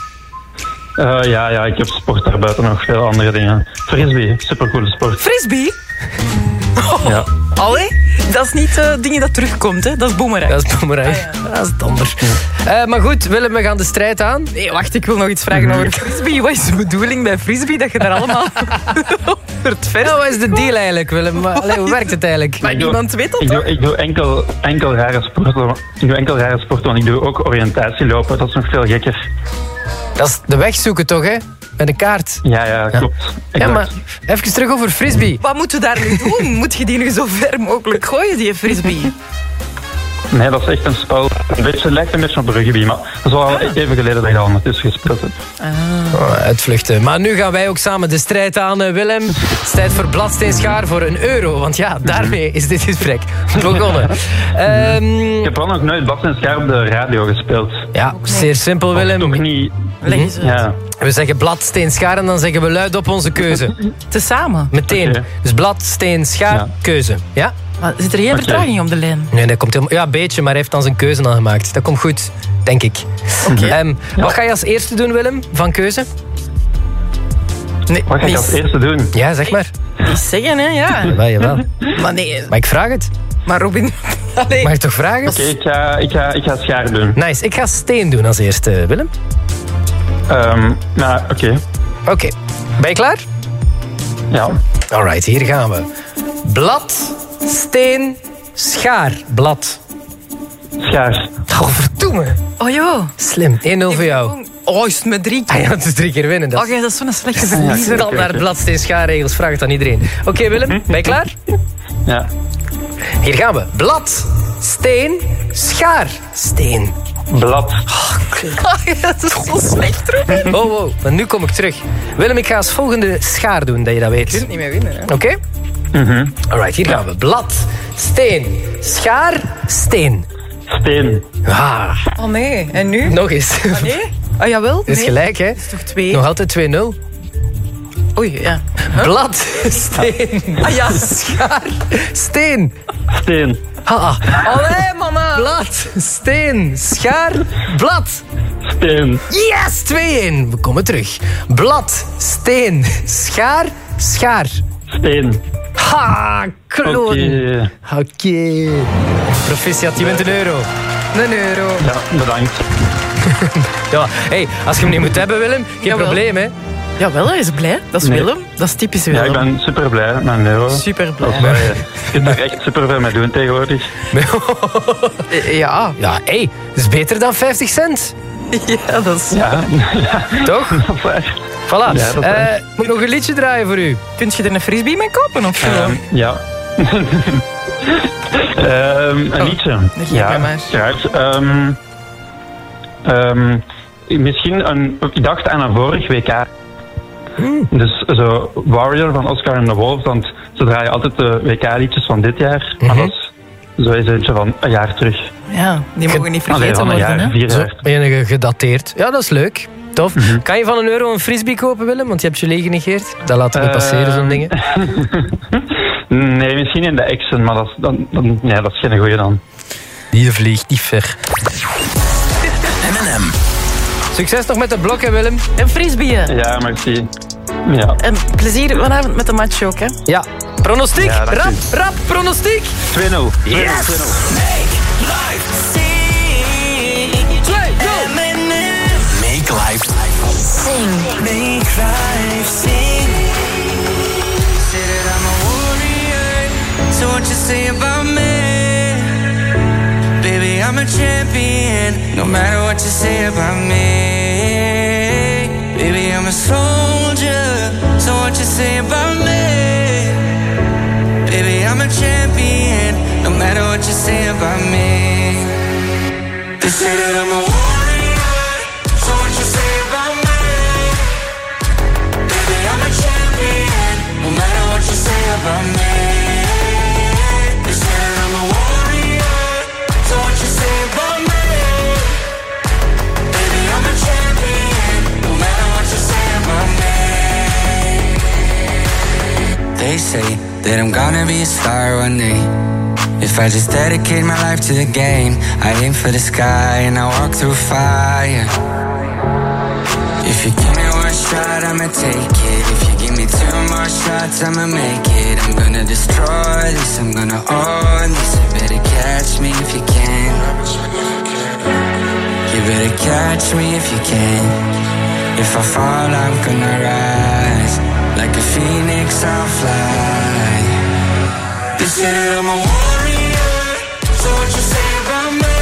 R: Uh, ja, ja, ik heb sport daarbuiten nog veel andere dingen. Frisbee, supercoole sport.
P: Frisbee?
R: Oh. Ja.
P: Allee, dat is niet uh, dingen dat terugkomt, hè? Dat is boemerang.
O: Dat is boemerang. Ah, ja. Dat is het anders. Uh, maar goed, Willem, we gaan de strijd aan.
P: Nee, wacht, ik wil nog iets vragen over frisbee. Wat is de bedoeling bij frisbee? Dat je daar allemaal het vers...
O: Nou, wat is de deal eigenlijk, Willem? Maar, allee, hoe werkt het eigenlijk?
P: Maar niemand weet dat,
R: ik doe, ik doe enkel, enkel rare sporten. Ik doe enkel rare sporten, want ik doe ook oriëntatielopen. Dat is nog veel gekker.
O: Dat is de weg zoeken toch, hè? Met een kaart.
R: Ja, ja, klopt.
O: Ja, ja, maar even terug over frisbee.
P: Wat moeten we daar nu doen? Moet je die nu zo ver mogelijk gooien, die frisbee?
R: Nee, dat is echt een spel. Een beetje, het lijkt een beetje op rugby, maar dat is al even geleden dat je dat ondertussen gespeeld hebt.
O: Ah. Oh, uitvluchten. Maar nu gaan wij ook samen de strijd aan, Willem. Het is tijd voor Bladsteenschaar voor een euro. Want ja, daarmee is dit gesprek begonnen. um,
R: ik heb wel nog nooit Bladsteenschaar op de radio gespeeld.
O: Ja, zeer simpel, Willem.
R: Toch niet...
P: Leg eens uit.
O: Ja. We zeggen blad, steen, schaar en dan zeggen we luid op onze keuze.
P: Tezamen?
O: Meteen. Okay. Dus blad, steen, schaar, ja. Keuze. Ja?
P: Maar zit er geen okay. vertraging op de lijn?
O: Nee, dat komt helemaal... Ja, een beetje, maar hij heeft dan zijn keuze al gemaakt. Dat komt goed, denk ik.
P: Okay.
O: Um, ja. Wat ga je als eerste doen, Willem, van keuze?
R: Nee, wat ga je als eerste doen?
O: Ja, zeg maar.
P: Niet zeggen, hè, ja.
O: Jawel, jawel.
P: Maar nee...
O: Maar ik vraag het.
P: Maar Robin...
O: Allee. Mag ik toch vragen?
R: Oké, okay, ik, ga, ik, ga, ik ga schaar doen.
O: Nice, ik ga steen doen als eerste, Willem.
R: Um, nou, oké. Okay.
O: Oké, okay. Ben je klaar?
R: Ja.
O: Alright, hier gaan we. Blad, steen, schaar. Blad.
R: Schaar.
O: Oh, verdomme.
P: Oh joh.
O: Slim, één nul voor jou.
P: Oh, is het met drie keer?
O: Ah ja, het is drie keer winnen. Dat
P: is... Oh, dat is zo'n slechte verliezer.
O: Standaard blad, steen, schaarregels, vraag het aan iedereen. Oké, okay, Willem, ben je klaar?
R: Ja.
O: Hier gaan we. Blad, steen, schaar, steen.
R: Blad.
O: Oh,
P: dat is zo slecht, Robin.
O: Oh, wow. Maar nu kom ik terug. Willem, ik ga als volgende schaar doen, dat je dat weet.
P: Je kunt niet meer winnen, hè.
O: Oké? Okay?
R: Mm-hmm.
O: Alright, hier gaan we. Blad, steen, schaar, steen.
R: Steen.
O: Ah.
P: Oh nee, en nu?
O: Nog eens.
P: Oh nee? Oh jawel?
O: Dat is
P: nee.
O: gelijk, hè?
P: Dat is toch twee?
O: Nog altijd twee nul.
P: Oei, ja. Huh?
O: Blad, steen,
P: ah, ja.
O: schaar, steen.
R: Steen.
O: Ha.
P: Allee, mama.
O: Blad, steen, schaar, blad.
R: Steen.
O: Yes, twee-één. We komen terug. Blad, steen, schaar, schaar.
R: Steen.
O: Ha, kloon. Oké.
R: Okay.
O: Okay. Proficiat, je wint een euro.
P: Een euro.
R: Ja, bedankt.
O: Ja, hey, als je hem niet moet hebben, Willem, geen Jawel. probleem, hè.
P: Jawel, hij is blij. Dat is nee. Willem. Dat is typisch Willem.
R: Ja, ik ben super blij met mijn euro.
P: Super blij.
R: Waar, je kunt daar echt super veel mee doen tegenwoordig.
P: Ja.
O: Ja, hé, hey, dat is beter dan vijftig cent.
P: Ja, dat is...
R: Ja, ja.
O: Toch?
R: Dat is waar.
O: Voilà.
R: Ja, dat is
O: uh, moet ik nog een liedje draaien voor u?
P: Kunt je er een frisbee mee kopen, of zo?
R: Um, ja. um, een liedje.
P: Oh,
R: ja, graag. Um, um, misschien een... Ik dacht aan een vorig W K. Hmm. Dus zo Warrior van Oscar en de Wolf, want ze draaien altijd de W K-liedjes van dit jaar. Mm-hmm. Maar dat is zo is eentje van een jaar terug.
P: Ja, die mogen niet vergeten
R: Allee,
P: worden,
R: jaar,
P: hè?
R: Vier jaar.
O: Enige gedateerd. Ja, dat is leuk. Tof. Mm-hmm. Kan je van een euro een frisbee kopen, Willem? Want je hebt je genegeerd. Dat laten we niet passeren, uh, zo'n dingen.
R: Nee, misschien in de Action, maar dat is, dan, dan, nee, dat is geen goeie dan.
O: Die vliegt niet ver.
N: M en M.
O: Succes nog met de blokken, Willem.
P: En frisbee.
R: Ja, merci. Ja.
P: En plezier vanavond met de match ook, hè?
O: Ja. Pronostiek.
R: Ja,
O: rap, rap, pronostiek.
R: twee nul.
O: Yes.
N: Make life sing. Make life
U: Sing.
A: Make life sing. Say that I'm a warrior. So what you say about me? Baby, I'm a champion. No matter what you say about me. Baby, I'm a soldier. So what you say about me? Baby, I'm a champion. No matter what you say about me. They say that I'm a warrior. So what you say about me? Baby, I'm a champion. No matter what you say about me. They say that I'm a warrior. So what you say about me? Baby, I'm a champion. No matter what you say about me. They say that I'm gonna be a star one day. If I just dedicate my life to the game, I aim for the sky and I walk through fire. If you give me one
E: shot, I'ma take it. If you give me two more shots, I'ma make it. I'm gonna destroy this, I'm gonna own this. You better catch me if you can. You better catch me if you can. If I fall, I'm gonna rise. Like a phoenix, I'll fly. They said I'm a warrior, so what you say about me?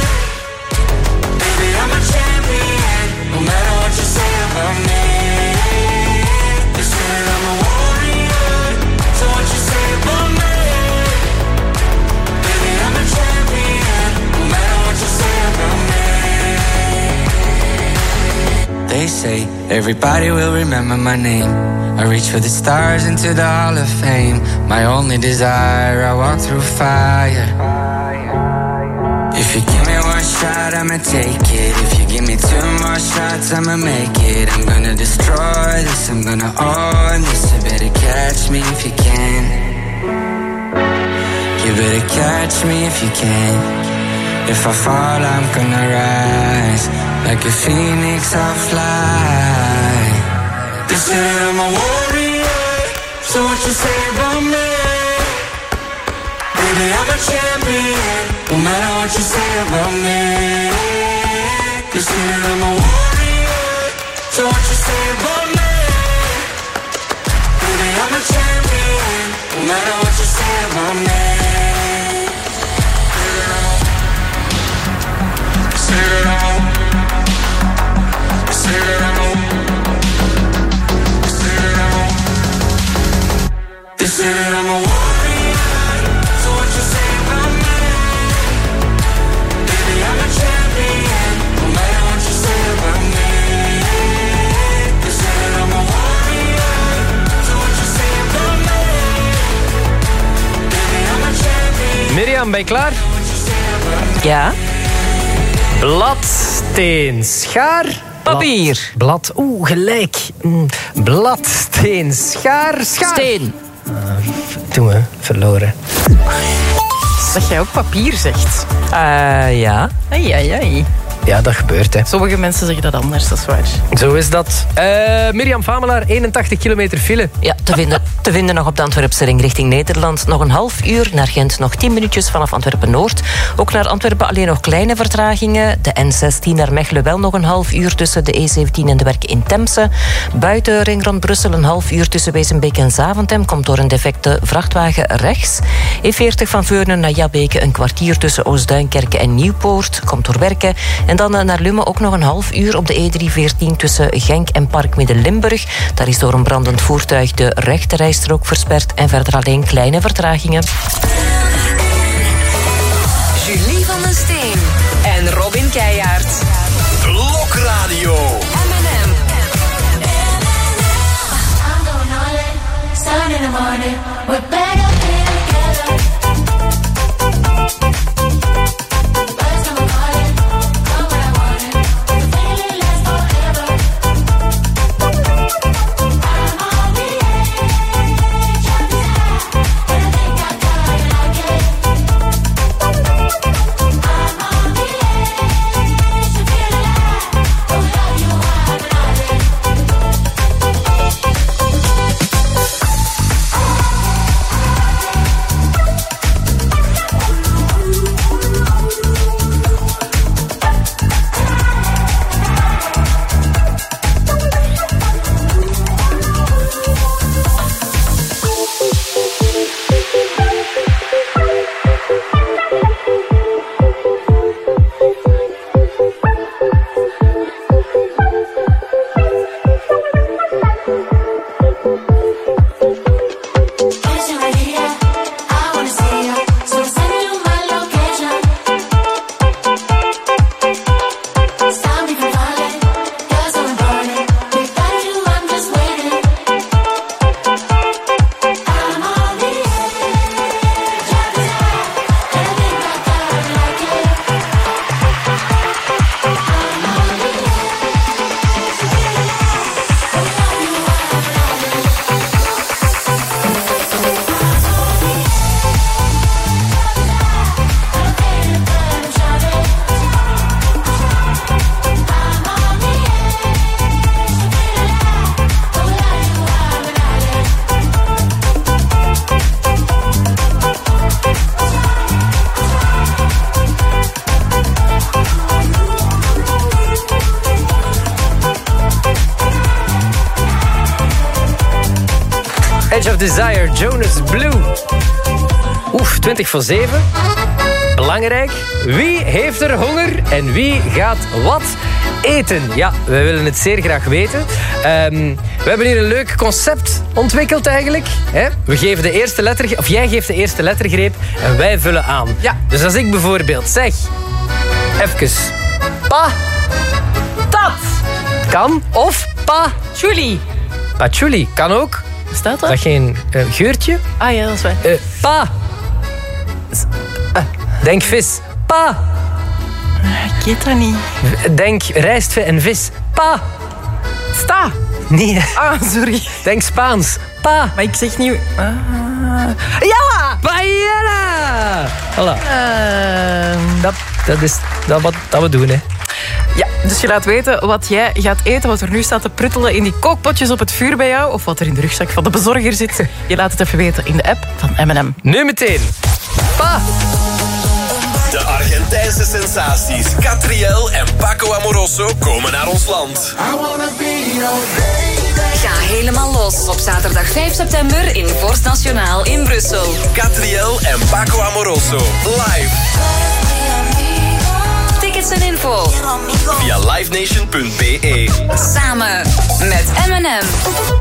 E: Baby, I'm a champion, no matter what you say about me. They said I'm a warrior, so what you say about me? Baby, I'm a champion, no matter what you say about me. They say everybody will remember my name. I reach for the stars into the Hall of Fame. My only desire, I walk through fire. If you give me one shot, I'ma take it. If you give me two more shots, I'ma make it. I'm gonna destroy this, I'm gonna own this. You better catch me if you can. You better catch me if you can. If I fall, I'm gonna rise. Like a phoenix, I'll fly. They said I'm a warrior, so what you say about me? Baby, I'm a champion, no matter what you say about me. They said I'm a warrior, so what you say about me? Baby, I'm a champion, no matter what you say about me. Say that I'm a, say that I'm a. They say that I'm a warrior, so what you say about me? Baby, I'm a champion, no matter what you say about me. They say that I'm a warrior, so what you say about me? Baby, I'm a champion.
O: Mirjam, ben je klaar?
L: Ja.
O: Blad, steen, schaar...
L: Papier.
O: Blad, oeh, gelijk. Mm, blad, steen, schaar, schaar.
L: Steen.
O: Uh, doen we, verloren.
P: Dat jij ook papier zegt.
L: Uh, ja.
P: Ai, ai, ai.
O: Ja, dat gebeurt, hè.
P: Sommige mensen zeggen dat anders, dat is waar.
O: Zo is dat. Uh, Mirjam Famelaar, eenentachtig kilometer file.
L: Ja, te vinden, te vinden nog op de Antwerpse ring richting Nederland. Nog een half uur. Naar Gent nog tien minuutjes vanaf Antwerpen-Noord. Ook naar Antwerpen alleen nog kleine vertragingen. De N zestien naar Mechelen wel nog een half uur tussen de E zeventien en de Werken in Temse. Buiten ring rond Brussel een half uur tussen Wezenbeek en Zaventem. Komt door een defecte vrachtwagen rechts. E veertig van Veurne naar Jabbeke een kwartier tussen Oostduinkerke en Nieuwpoort. Komt door Werken. En dan naar Lummen ook nog een half uur op de E driehonderdveertien tussen Genk en Park Midden-Limburg. Daar is door een brandend voertuig de rechterrijstrook versperd en verder alleen kleine vertragingen.
U: Julie van den Steen en Robin Keijaard.
N: Blokradio.
U: M en M.
M: I'm going all in, sun in the morning, we're back up here together. Birds come calling, come when I want it, the feeling lasts forever. I'm on the edge of desire, but I think I got it again. I'm on the edge to feel alive, but without you I'm nothing.
O: Desire, Jonas Blue. Oef, twintig voor zeven. Belangrijk. Wie heeft er honger en wie gaat wat eten? Ja, wij willen het zeer graag weten. Um, we hebben hier een leuk concept ontwikkeld eigenlijk. Hè? We geven de eerste letter, of jij geeft de eerste lettergreep en wij vullen aan. Ja. Dus als ik bijvoorbeeld zeg... Even... Pa... Tat. Kan. Of pa... Chuli. Patchouli. Kan ook.
P: Staat dat?
O: Dat geen uh, geurtje?
P: Ah ja, dat is waar.
O: Uh, pa. Uh, denk vis. Pa.
P: Ik weet dat niet.
O: Denk rijst en vis. Pa.
P: Sta.
O: Nee.
P: Ah, sorry.
O: Denk Spaans. Pa.
P: Maar ik zeg niet... Uh... Ja!
O: Paella! Voilà.
P: Uh...
O: Dat, dat is dat wat dat we doen, hè.
P: Ja, dus je laat weten wat jij gaat eten, wat er nu staat te pruttelen in die kookpotjes op het vuur bij jou, of wat er in de rugzak van de bezorger zit. Je laat het even weten in de app van M en M.
O: Nu meteen. Pa!
N: De Argentijnse sensaties Catriel en Paco Amoroso komen naar ons land.
U: Ga helemaal los op zaterdag vijf september in Forst Nationaal in Brussel.
N: Catriel en Paco Amoroso live.
U: Tickets en info
N: via livenation punt b e.
U: Samen met M en M.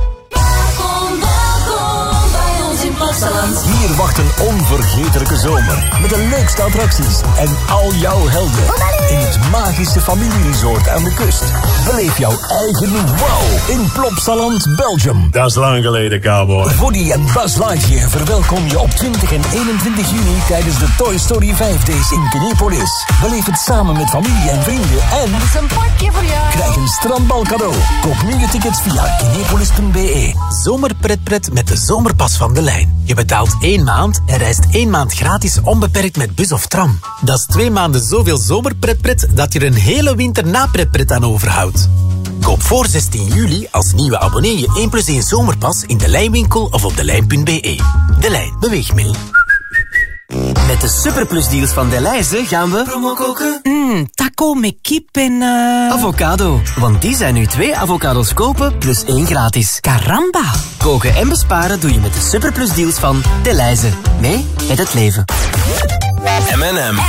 D: Hier wacht een onvergetelijke zomer. Met de leukste attracties en al jouw helden. In het magische familieresort aan de kust. Beleef jouw eigen wow in Plopsaland, Belgium.
F: Dat is lang geleden, cowboy.
D: Woody en Buzz Lightyear verwelkom je op twintig en eenentwintig juni tijdens de Toy Story vijf Days in Kinepolis. Beleef het samen met familie en vrienden en...
U: Dat is een pakje voor jou.
D: Krijg een strandbal cadeau. Koop nu je tickets via kinepolis punt b e.
G: Zomerpretpret met de zomerpas van De Lijn. Je betaalt één maand en reist één maand gratis onbeperkt met bus of tram. Dat is twee maanden zoveel zomerpretpret dat je er een hele winter na pretpret aan overhoudt. Koop voor zestien juli als nieuwe abonnee je één plus één zomerpas in de Lijnwinkel of op de lijn punt b e. De Lijn, beweeg mee.
W: Met de superplusdeals van Delhaize gaan we...
X: Promo koken? Mmm, taco met kip en... Uh...
W: Avocado. Want die zijn nu twee avocados kopen plus één gratis.
X: Caramba.
W: Koken en besparen doe je met de superplusdeals van Delhaize. Mee met het leven.
N: M en M.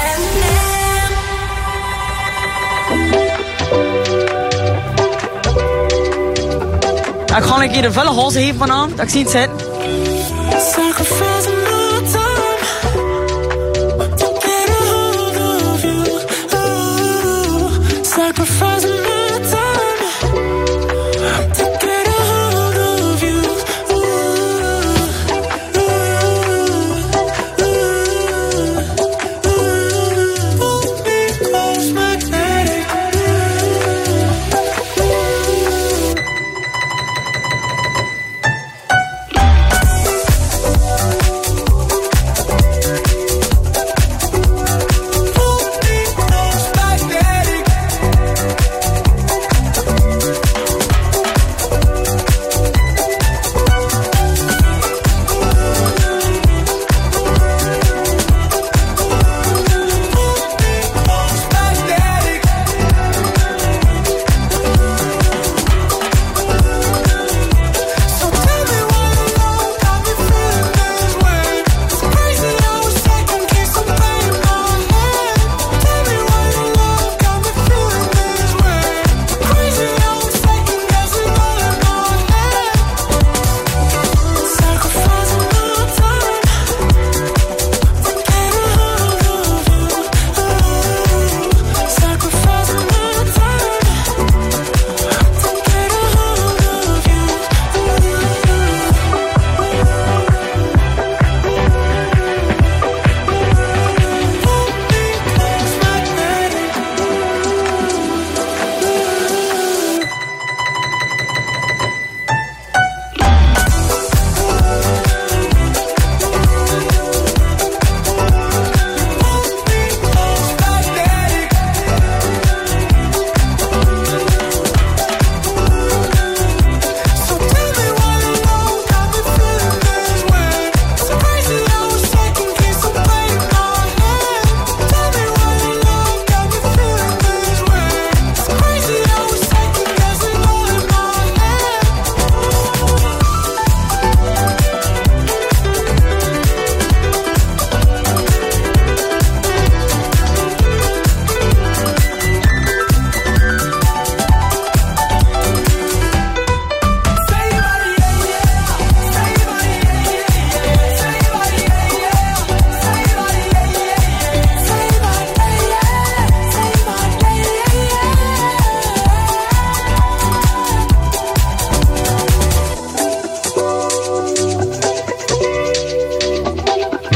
Y: Ik ga een keer de vuile hals geven vanavond, dat ik zie het zitten.
S: Sacrificing my time to get a hold of you. Ooh, ooh, ooh, ooh. Pull me close, magnetic.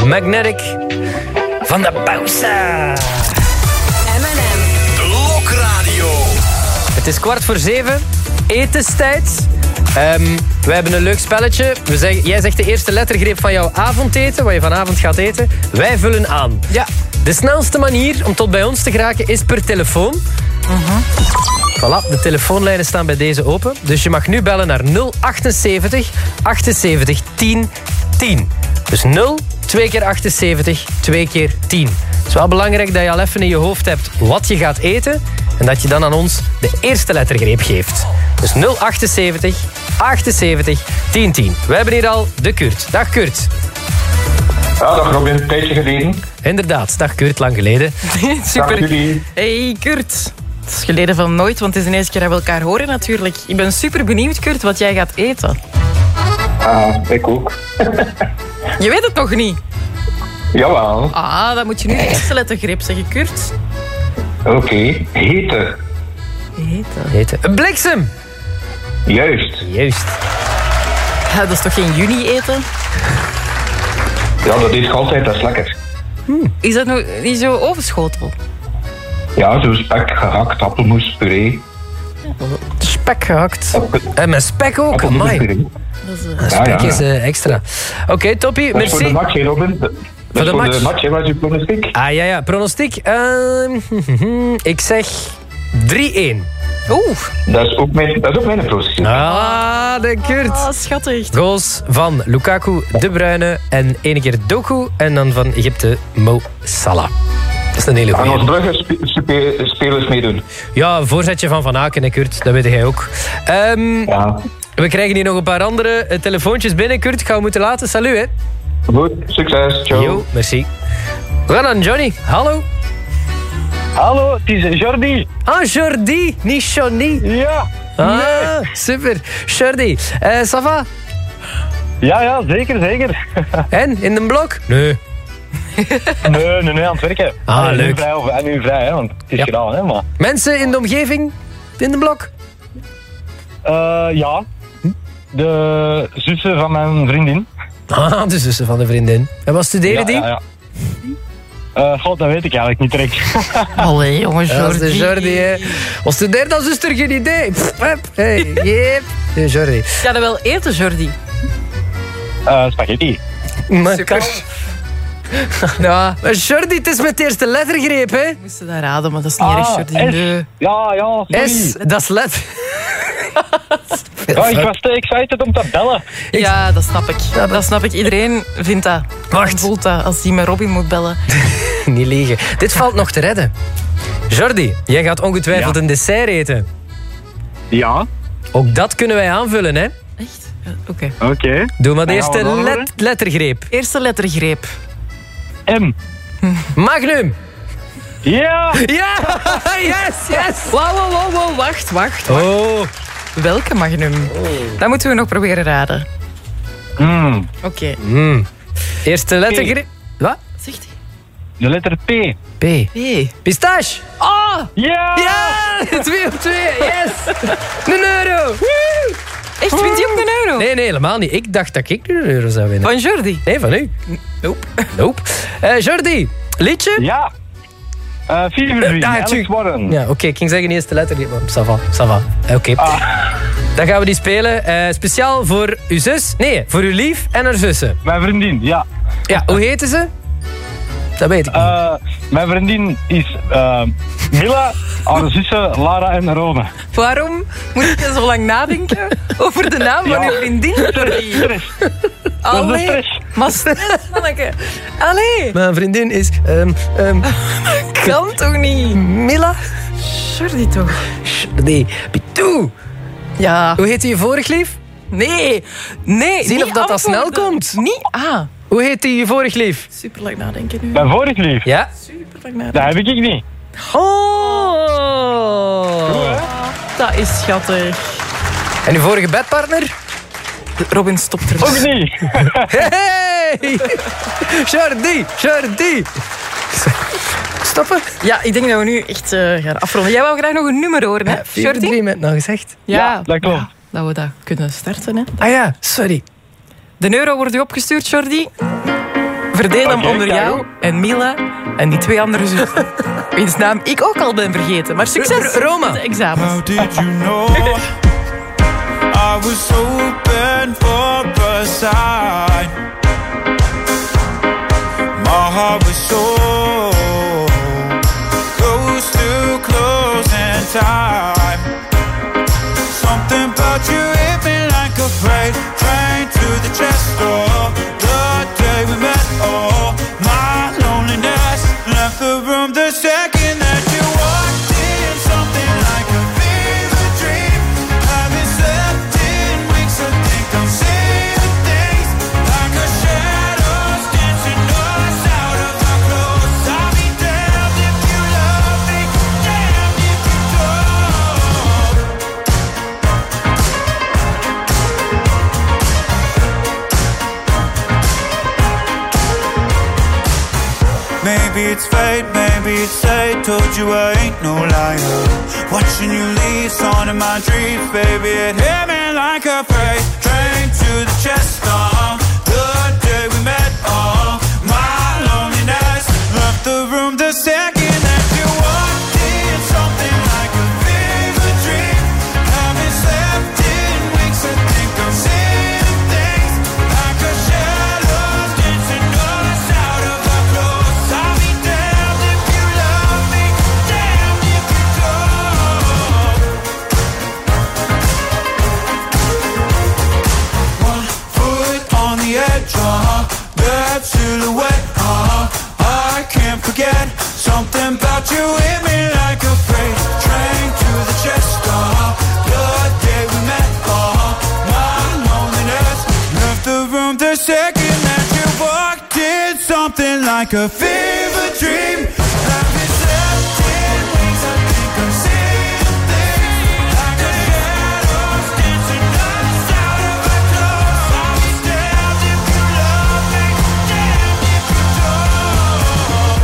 O: Magnetic van de Pausa.
U: M en M.
N: De Lokradio.
O: Het is kwart voor zeven. Etenstijd. Um, we hebben een leuk spelletje. We zeggen, jij zegt de eerste lettergreep van jouw avondeten, wat je vanavond gaat eten. Wij vullen aan.
P: Ja.
O: De snelste manier om tot bij ons te geraken is per telefoon.
P: Uh-huh.
O: Voilà, de telefoonlijnen staan bij deze open. Dus je mag nu bellen naar nul achtenzeventig achtenzeventig tien tien. Dus nul, twee keer achtenzeventig, twee keer tien. Het is wel belangrijk dat je al even in je hoofd hebt wat je gaat eten. En dat je dan aan ons de eerste lettergreep geeft. Dus nul achtenzeventig achtenzeventig tien tien. We hebben hier al de Kurt. Dag Kurt.
F: Ja, dag Robin, een tijdje geleden.
O: Inderdaad, dag Kurt, lang geleden.
P: Super.
F: Dag jullie.
P: Hey Kurt. Het is geleden van nooit, want het is de eerste keer dat we elkaar horen natuurlijk. Ik ben super benieuwd, Kurt, wat jij gaat eten.
F: Ah, ik ook.
P: Je weet het nog niet?
F: Jawel.
P: Ah, dan moet je nu de eerste lettergreep zeggen, Kurt.
F: Oké, okay. Heten.
P: Heten.
O: Heten. Een bliksem.
F: Juist.
O: Juist.
P: Ja, dat is toch geen juni eten?
F: Ja, dat eet ik altijd, dat is lekker.
P: Hmm. Is dat nou niet zo ovenschotel?
F: Ja, zo spek, gehakt, appelmoes, puree.
O: Spek gehakt. En met spek ook, amai.
P: Dat is, uh...
O: Spek
F: ja, ja.
O: is uh, extra. Oké, okay, toppie,
F: dat is
O: merci.
F: voor de match, hè, Robin. Dat
O: voor de
F: voor
O: match.
F: de match, hè, wat is uw pronostiek?
O: Ah, ja, ja, pronostiek. Uh, ik zeg drie-een.
P: Oeh.
F: Dat is ook mijn, dat is ook mijn pronostiek.
O: Ah, de Kurt.
P: Ah, schattig.
O: Goals van Lukaku, De Bruyne en ene keer Doku. En dan van Egypte Mo Salah. Dat is een hele goeie.
F: En als Brugge spe, spe, spelers meedoen.
O: Ja, een voorzetje van Van Aken, hè, Kurt. Dat weet jij ook. Um,
F: ja.
O: We krijgen hier nog een paar andere uh, telefoontjes binnen, Kurt. Ik ga we moeten laten. Salut, hè.
F: Goed, succes. Ciao.
O: Yo, merci. We gaan aan Johnny. Hallo.
H: Hallo, het is Jordi.
O: Ah, Jordi, niet Johnny.
H: Ja.
O: Ah,
H: nee.
O: super. Jordi, uh, ça va?
H: Ja, ja, zeker, zeker.
O: En, in de blok? Nee.
H: Nee, nee, nee, aan het werken.
O: Ah,
H: en
O: leuk.
H: Nu vrij, of, en nu vrij, hè, want het is
O: ja.
H: gedaan, hè, maar...
O: Mensen in de omgeving, in de blok?
H: Uh, ja. De zussen van mijn vriendin.
O: Ah, de zussen van de vriendin. En wat studeren
H: ja,
O: die?
H: Ja, ja. Uh, God, dat weet ik eigenlijk niet direct.
P: Allee, jongens, Jordi.
O: Dat is de Jordi, hè. Wat studeert dan, zuster? Geen idee. Hey, yep. De Jordi.
P: Ga je wel eten, Jordi?
H: Uh, spaghetti.
O: Maar kan... Ja, maar Jordi, het is met de eerste lettergreep, hè?
P: Ik moest dat raden, maar dat is niet
H: ah,
P: erg, Jordi.
H: S.
P: Nee.
H: Ja, ja, sorry.
O: S, dat is let.
H: Ja, ik was te excited om te bellen.
P: Ja, dat snap ik. Ja, dat snap ik. Iedereen vindt dat.
O: Wacht.
P: Voelt dat als hij met Robin moet bellen.
O: Niet liegen. Dit valt nog te redden. Jordi, jij gaat ongetwijfeld ja. een dessert eten.
H: Ja.
O: Ook dat kunnen wij aanvullen, hè?
P: Echt? Ja, Oké.
H: Okay. Oké. Okay.
O: Doe maar de eerste let lettergreep.
P: Eerste lettergreep.
H: M.
O: Magnum.
H: Ja!
O: Ja! Yes, yes!
P: Wow, wow, wow, wow, wacht, wacht. wacht.
O: Oh.
P: Welke Magnum? Oh. Dat moeten we nog proberen raden.
H: Mm.
P: Oké. Okay.
O: Mm. Eerste lettergreep. Wat?
P: Zegt hij?
H: De letter P.
O: P.
P: P.
O: Pistache.
P: Oh!
H: Ja!
O: Ja! Twee op twee, yes! Een euro! Woo!
P: Echt, wint je ook een euro?
O: Nee, nee, helemaal niet. Ik dacht dat ik nu een euro zou winnen.
P: Van Jordi?
O: Nee, van u.
P: Nope.
O: Nope. Uh, Jordi, liedje?
H: Ja. Uh, Fever uh, Alex Warren.
O: Ja, oké, okay, ik ging zeggen eerste letter. Maar ça va, ça va. Oké. Okay. Ah. Dan gaan we die spelen. Uh, speciaal voor uw zus. Nee, voor uw lief en haar zussen.
H: Mijn vriendin, ja.
O: Ja, hoe heten ze? Dat weet ik niet.
H: Uh, mijn vriendin is uh, Mila, haar zussen Lara en Rome.
P: Waarom moet je zo lang nadenken over de naam van
H: ja.
P: uw vriendin?
H: Stress.
P: Allee,
H: stress.
P: maar stress, manneke. Allee.
O: Mijn vriendin is... Um, um,
P: kan toch niet?
O: Mila?
P: Jordi toch?
O: Jordi. Pitou.
P: Ja.
O: Hoe heet je vorig lief?
P: Nee. Nee.
O: Zien of dat dat snel komt.
P: Niet. Ah.
O: Hoe heet die je vorig lief?
P: Super lang nadenken nu.
H: Mijn vorig lief?
O: Ja.
P: Super lang nadenken.
H: Dat heb ik niet.
O: Oh.
P: Goed, hè? Dat is schattig.
O: En uw vorige bedpartner?
P: Robin stopt er.
H: Ook niet.
O: Hey! Jordi, Jordi. Stoppen?
P: Ja, ik denk dat we nu echt uh, gaan afronden. Jij wou graag nog een nummer horen, hè,
O: ja, Jordi? drie met nou gezegd.
P: Ja,
H: ja, dat klopt. Ja,
P: dat we dat kunnen starten, hè.
O: Ah ja, sorry.
P: De euro wordt u opgestuurd, Jordi. Verdeel hem
H: Oké,
P: onder
H: kijk
P: jou
H: goed.
P: en Mila en die twee andere zussen. Wiens naam ik ook al ben vergeten. Maar succes
O: R- Roma.
P: met de examens.
B: How did you know I was open for a sign? My heart was so close to closing time. Something about you hit me like a freight train to the chest door. The day we met, oh, my loneliness left the room the second that you walked in. Something like a fever dream. Haven't slept in weeks. I think I'm seeing things like a shadows dancing us out of our clothes. I'll be damned if you love me, damned if you don't. Maybe it's fate, maybe it's fate. Told you I ain't no liar. Watching you leave, song in my dreams, baby. It hit me like a freight train to the chest. Oh, the day we met. Oh, my loneliness left the room the second that you walked in. Something like a fever dream. Haven't slept in weeks. I think I'm seeing things like a shadows dancing us out of our clothes. I'll be damned if you love me, damned if you don't. One foot on the edge, uh-huh. That silhouette, uh-huh. I can't forget. Something about you hit me like a freight train to the chest, uh-huh. The day we met, uh-huh. My loneliness left the room the second that you walked in. Something like a fever dream. Haven't slept in weeks. I think I'm seeing things like a shadows dancing us out of our clothes. I'll be damned if you love me, damned if you don't.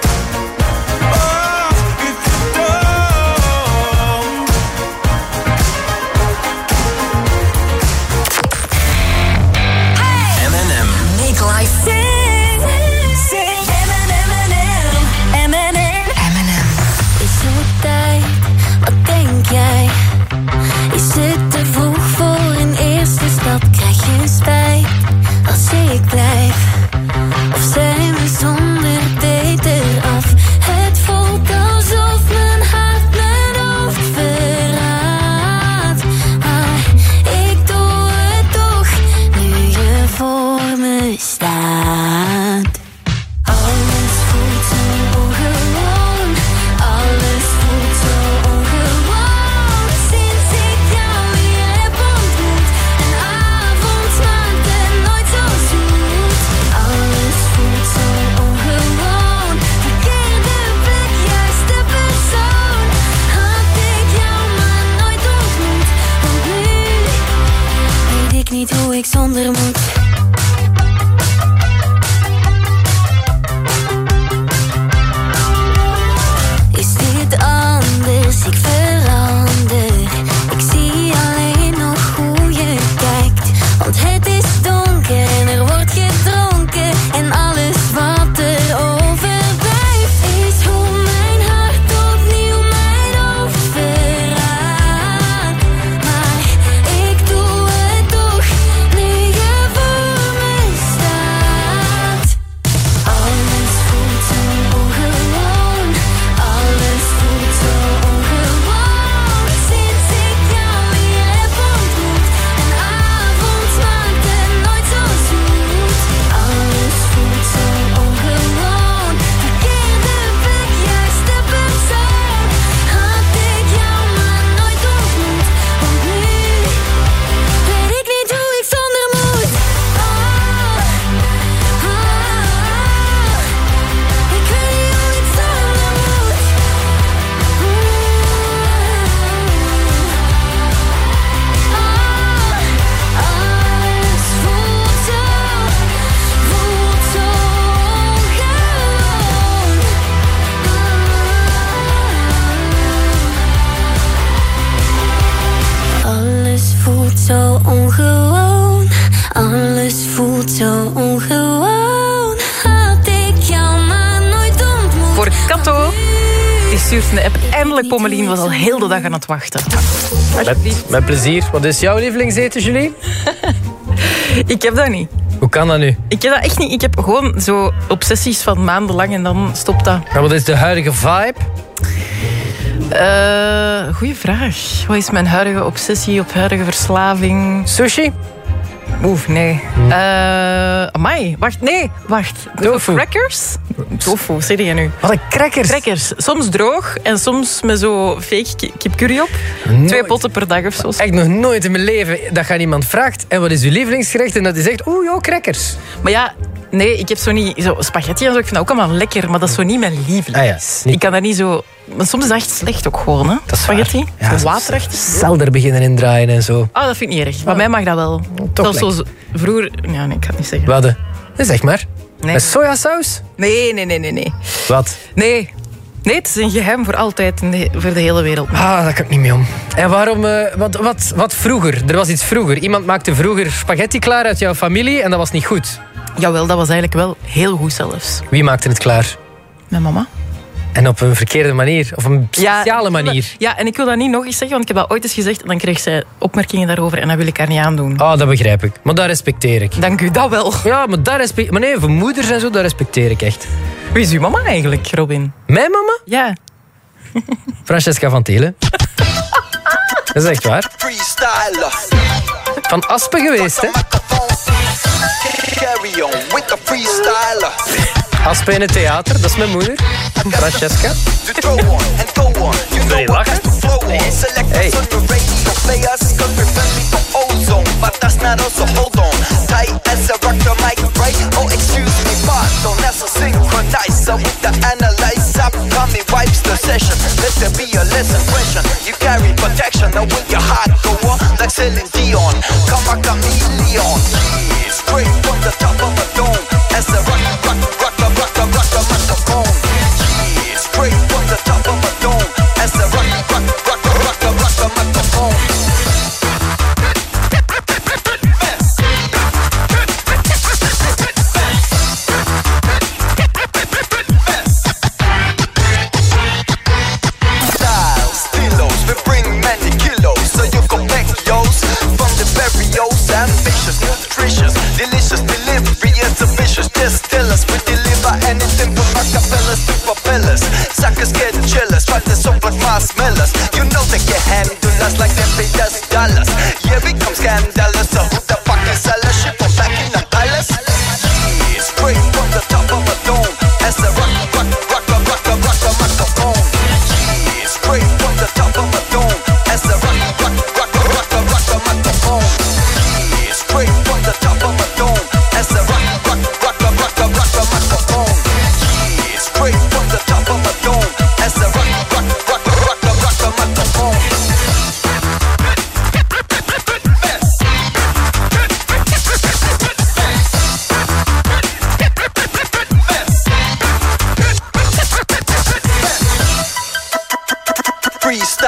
B: Oh, if you don't.
N: M and M.
U: Make life sing, sing. M and M, M and M. Is het tijd? Wat denk jij? Is het te vroeg voor een eerste stap? Krijg je spijt als ik blijf? Of zijn we zonder beter af? Het voelt alsof mijn hart mijn hoofd verraadt. Maar ik doe het toch, nu je voor me staat. Alles voelt zo ongewoon, alles voelt zo ongewoon. Sinds ik jou weer heb ontmoet, een avond maakt het nooit zo zoet. Alles voelt zo ongewoon, verkeerde plek, juiste persoon. Had ik jou maar nooit ontmoet, want nu weet ik niet hoe ik zonder moet. Is dit anders? Ik verander. Ik zie alleen nog hoe je kijkt. Want het is donker en er wordt gedronken. En alles wat er overblijft is hoe mijn hart opnieuw mijn hoofd verraadt. Maar ik doe het toch, nu je voor me staat. Alles voelt zo ongewoon, alles voelt zo ongewoon. Sinds ik jou weer heb ontmoet, een avond maakt het nooit zo zoet. Alles voelt zo ongewoon, verkeerde plek, juiste persoon. Had ik jou maar nooit ontmoet, want nu weet ik niet hoe ik zonder moet. Oh, oh, ik weet niet hoe ik zonder moet. Oh, alles voelt zo, voelt zo ongewoon. Alles voelt zo ongewoon, alles voelt zo ongewoon.
P: stuurt een app. Eindelijk, Pommelien was al heel de dag aan het wachten.
O: Met, met plezier. Wat is jouw lievelingseten, Julie?
P: Ik heb dat niet.
O: Hoe kan dat nu?
P: Ik heb dat echt niet. Ik heb gewoon zo obsessies van maandenlang en dan stopt dat.
O: En wat is de huidige vibe?
P: Uh, goeie vraag. Wat is mijn huidige obsessie of huidige verslaving?
O: Sushi?
P: Oeh, nee. Hm. Uh, amai, wacht, nee, wacht.
O: Tofu.
P: Crackers? Tofu, zeg je nu?
O: Wat een crackers?
P: Crackers. Soms droog en soms met zo fake kipcurry op.
O: Nooit.
P: Twee potten per dag of zo.
O: Echt nog nooit in mijn leven dat je aan iemand vraagt. En wat is uw lievelingsgerecht? En dat hij zegt, oeh, joh, crackers.
P: Maar ja, nee, ik heb zo niet... Zo, spaghetti en zo, ik vind dat ook allemaal lekker, maar dat is zo niet mijn lievelings.
O: Ah ja, niet...
P: Ik kan dat niet zo... Maar soms is dat echt slecht ook gewoon, hè?
O: Dat is
P: spaghetti.
O: Ja,
P: zo waterachtig.
O: Zelder beginnen indraaien en zo.
P: Ah, dat vind ik niet erg. Bij mij mag dat wel.
O: Toch
P: Zelfs zo vroeger... Ja, nee, ik ga het niet zeggen.
O: Wat? Zeg maar.
P: Nee.
O: Met sojasaus?
P: Nee, nee, nee, nee, nee.
O: Wat?
P: Nee. Nee, het is een geheim voor altijd in de, voor de hele wereld.
O: Ah, daar kan ik niet mee om. En waarom... Uh, wat, wat, wat vroeger? Er was iets vroeger. Iemand maakte vroeger spaghetti klaar uit jouw familie en dat was niet goed.
P: Jawel, dat was eigenlijk wel heel goed zelfs.
O: Wie maakte het klaar?
P: Mijn mama.
O: En op een verkeerde manier? Of een speciale
P: ja,
O: manier?
P: Ja, en ik wil dat niet nog eens zeggen, want ik heb dat ooit eens gezegd en dan kreeg zij opmerkingen daarover en dat wil ik haar niet aandoen.
O: Ah, oh, dat begrijp ik. Maar dat respecteer ik.
P: Dank u, dat wel.
O: Ja, maar dat respecteer... Maar nee, voor moeders en zo, dat respecteer ik echt.
P: Wie is uw mama eigenlijk, Robin?
O: Mijn mama?
P: Ja.
O: Francesca van Telen. Dat is echt waar. Van Aspen geweest, hè? Aspen in het theater, dat is mijn moeder. Francesca. Wil je lachen? Nee. Hey.
A: Straight from the top of a dome as a rock, rock, rock, rock, rock, rock, rock the microphone. Straight from the top of a dome as a rock, rock, rock, rock, rock, rock the microphone. Styles, stilos, we bring many kilos so you can pack yours from the barrios, ambitious, nutritious, delicious delivery, it's ambitious. Just tell us we deliver anything from acapellas to propellers. Suckers get jealous, but they're so like marshmallows. You know they can handle us like they pay us dollars. Yeah, we come scandalous, so who the fuck is sellers? Shit from back in the palace. Yeah, straight from the top of a dome as a rock, rock, rock, rock, rock, rock, rock the microphone. Yeah, straight from the top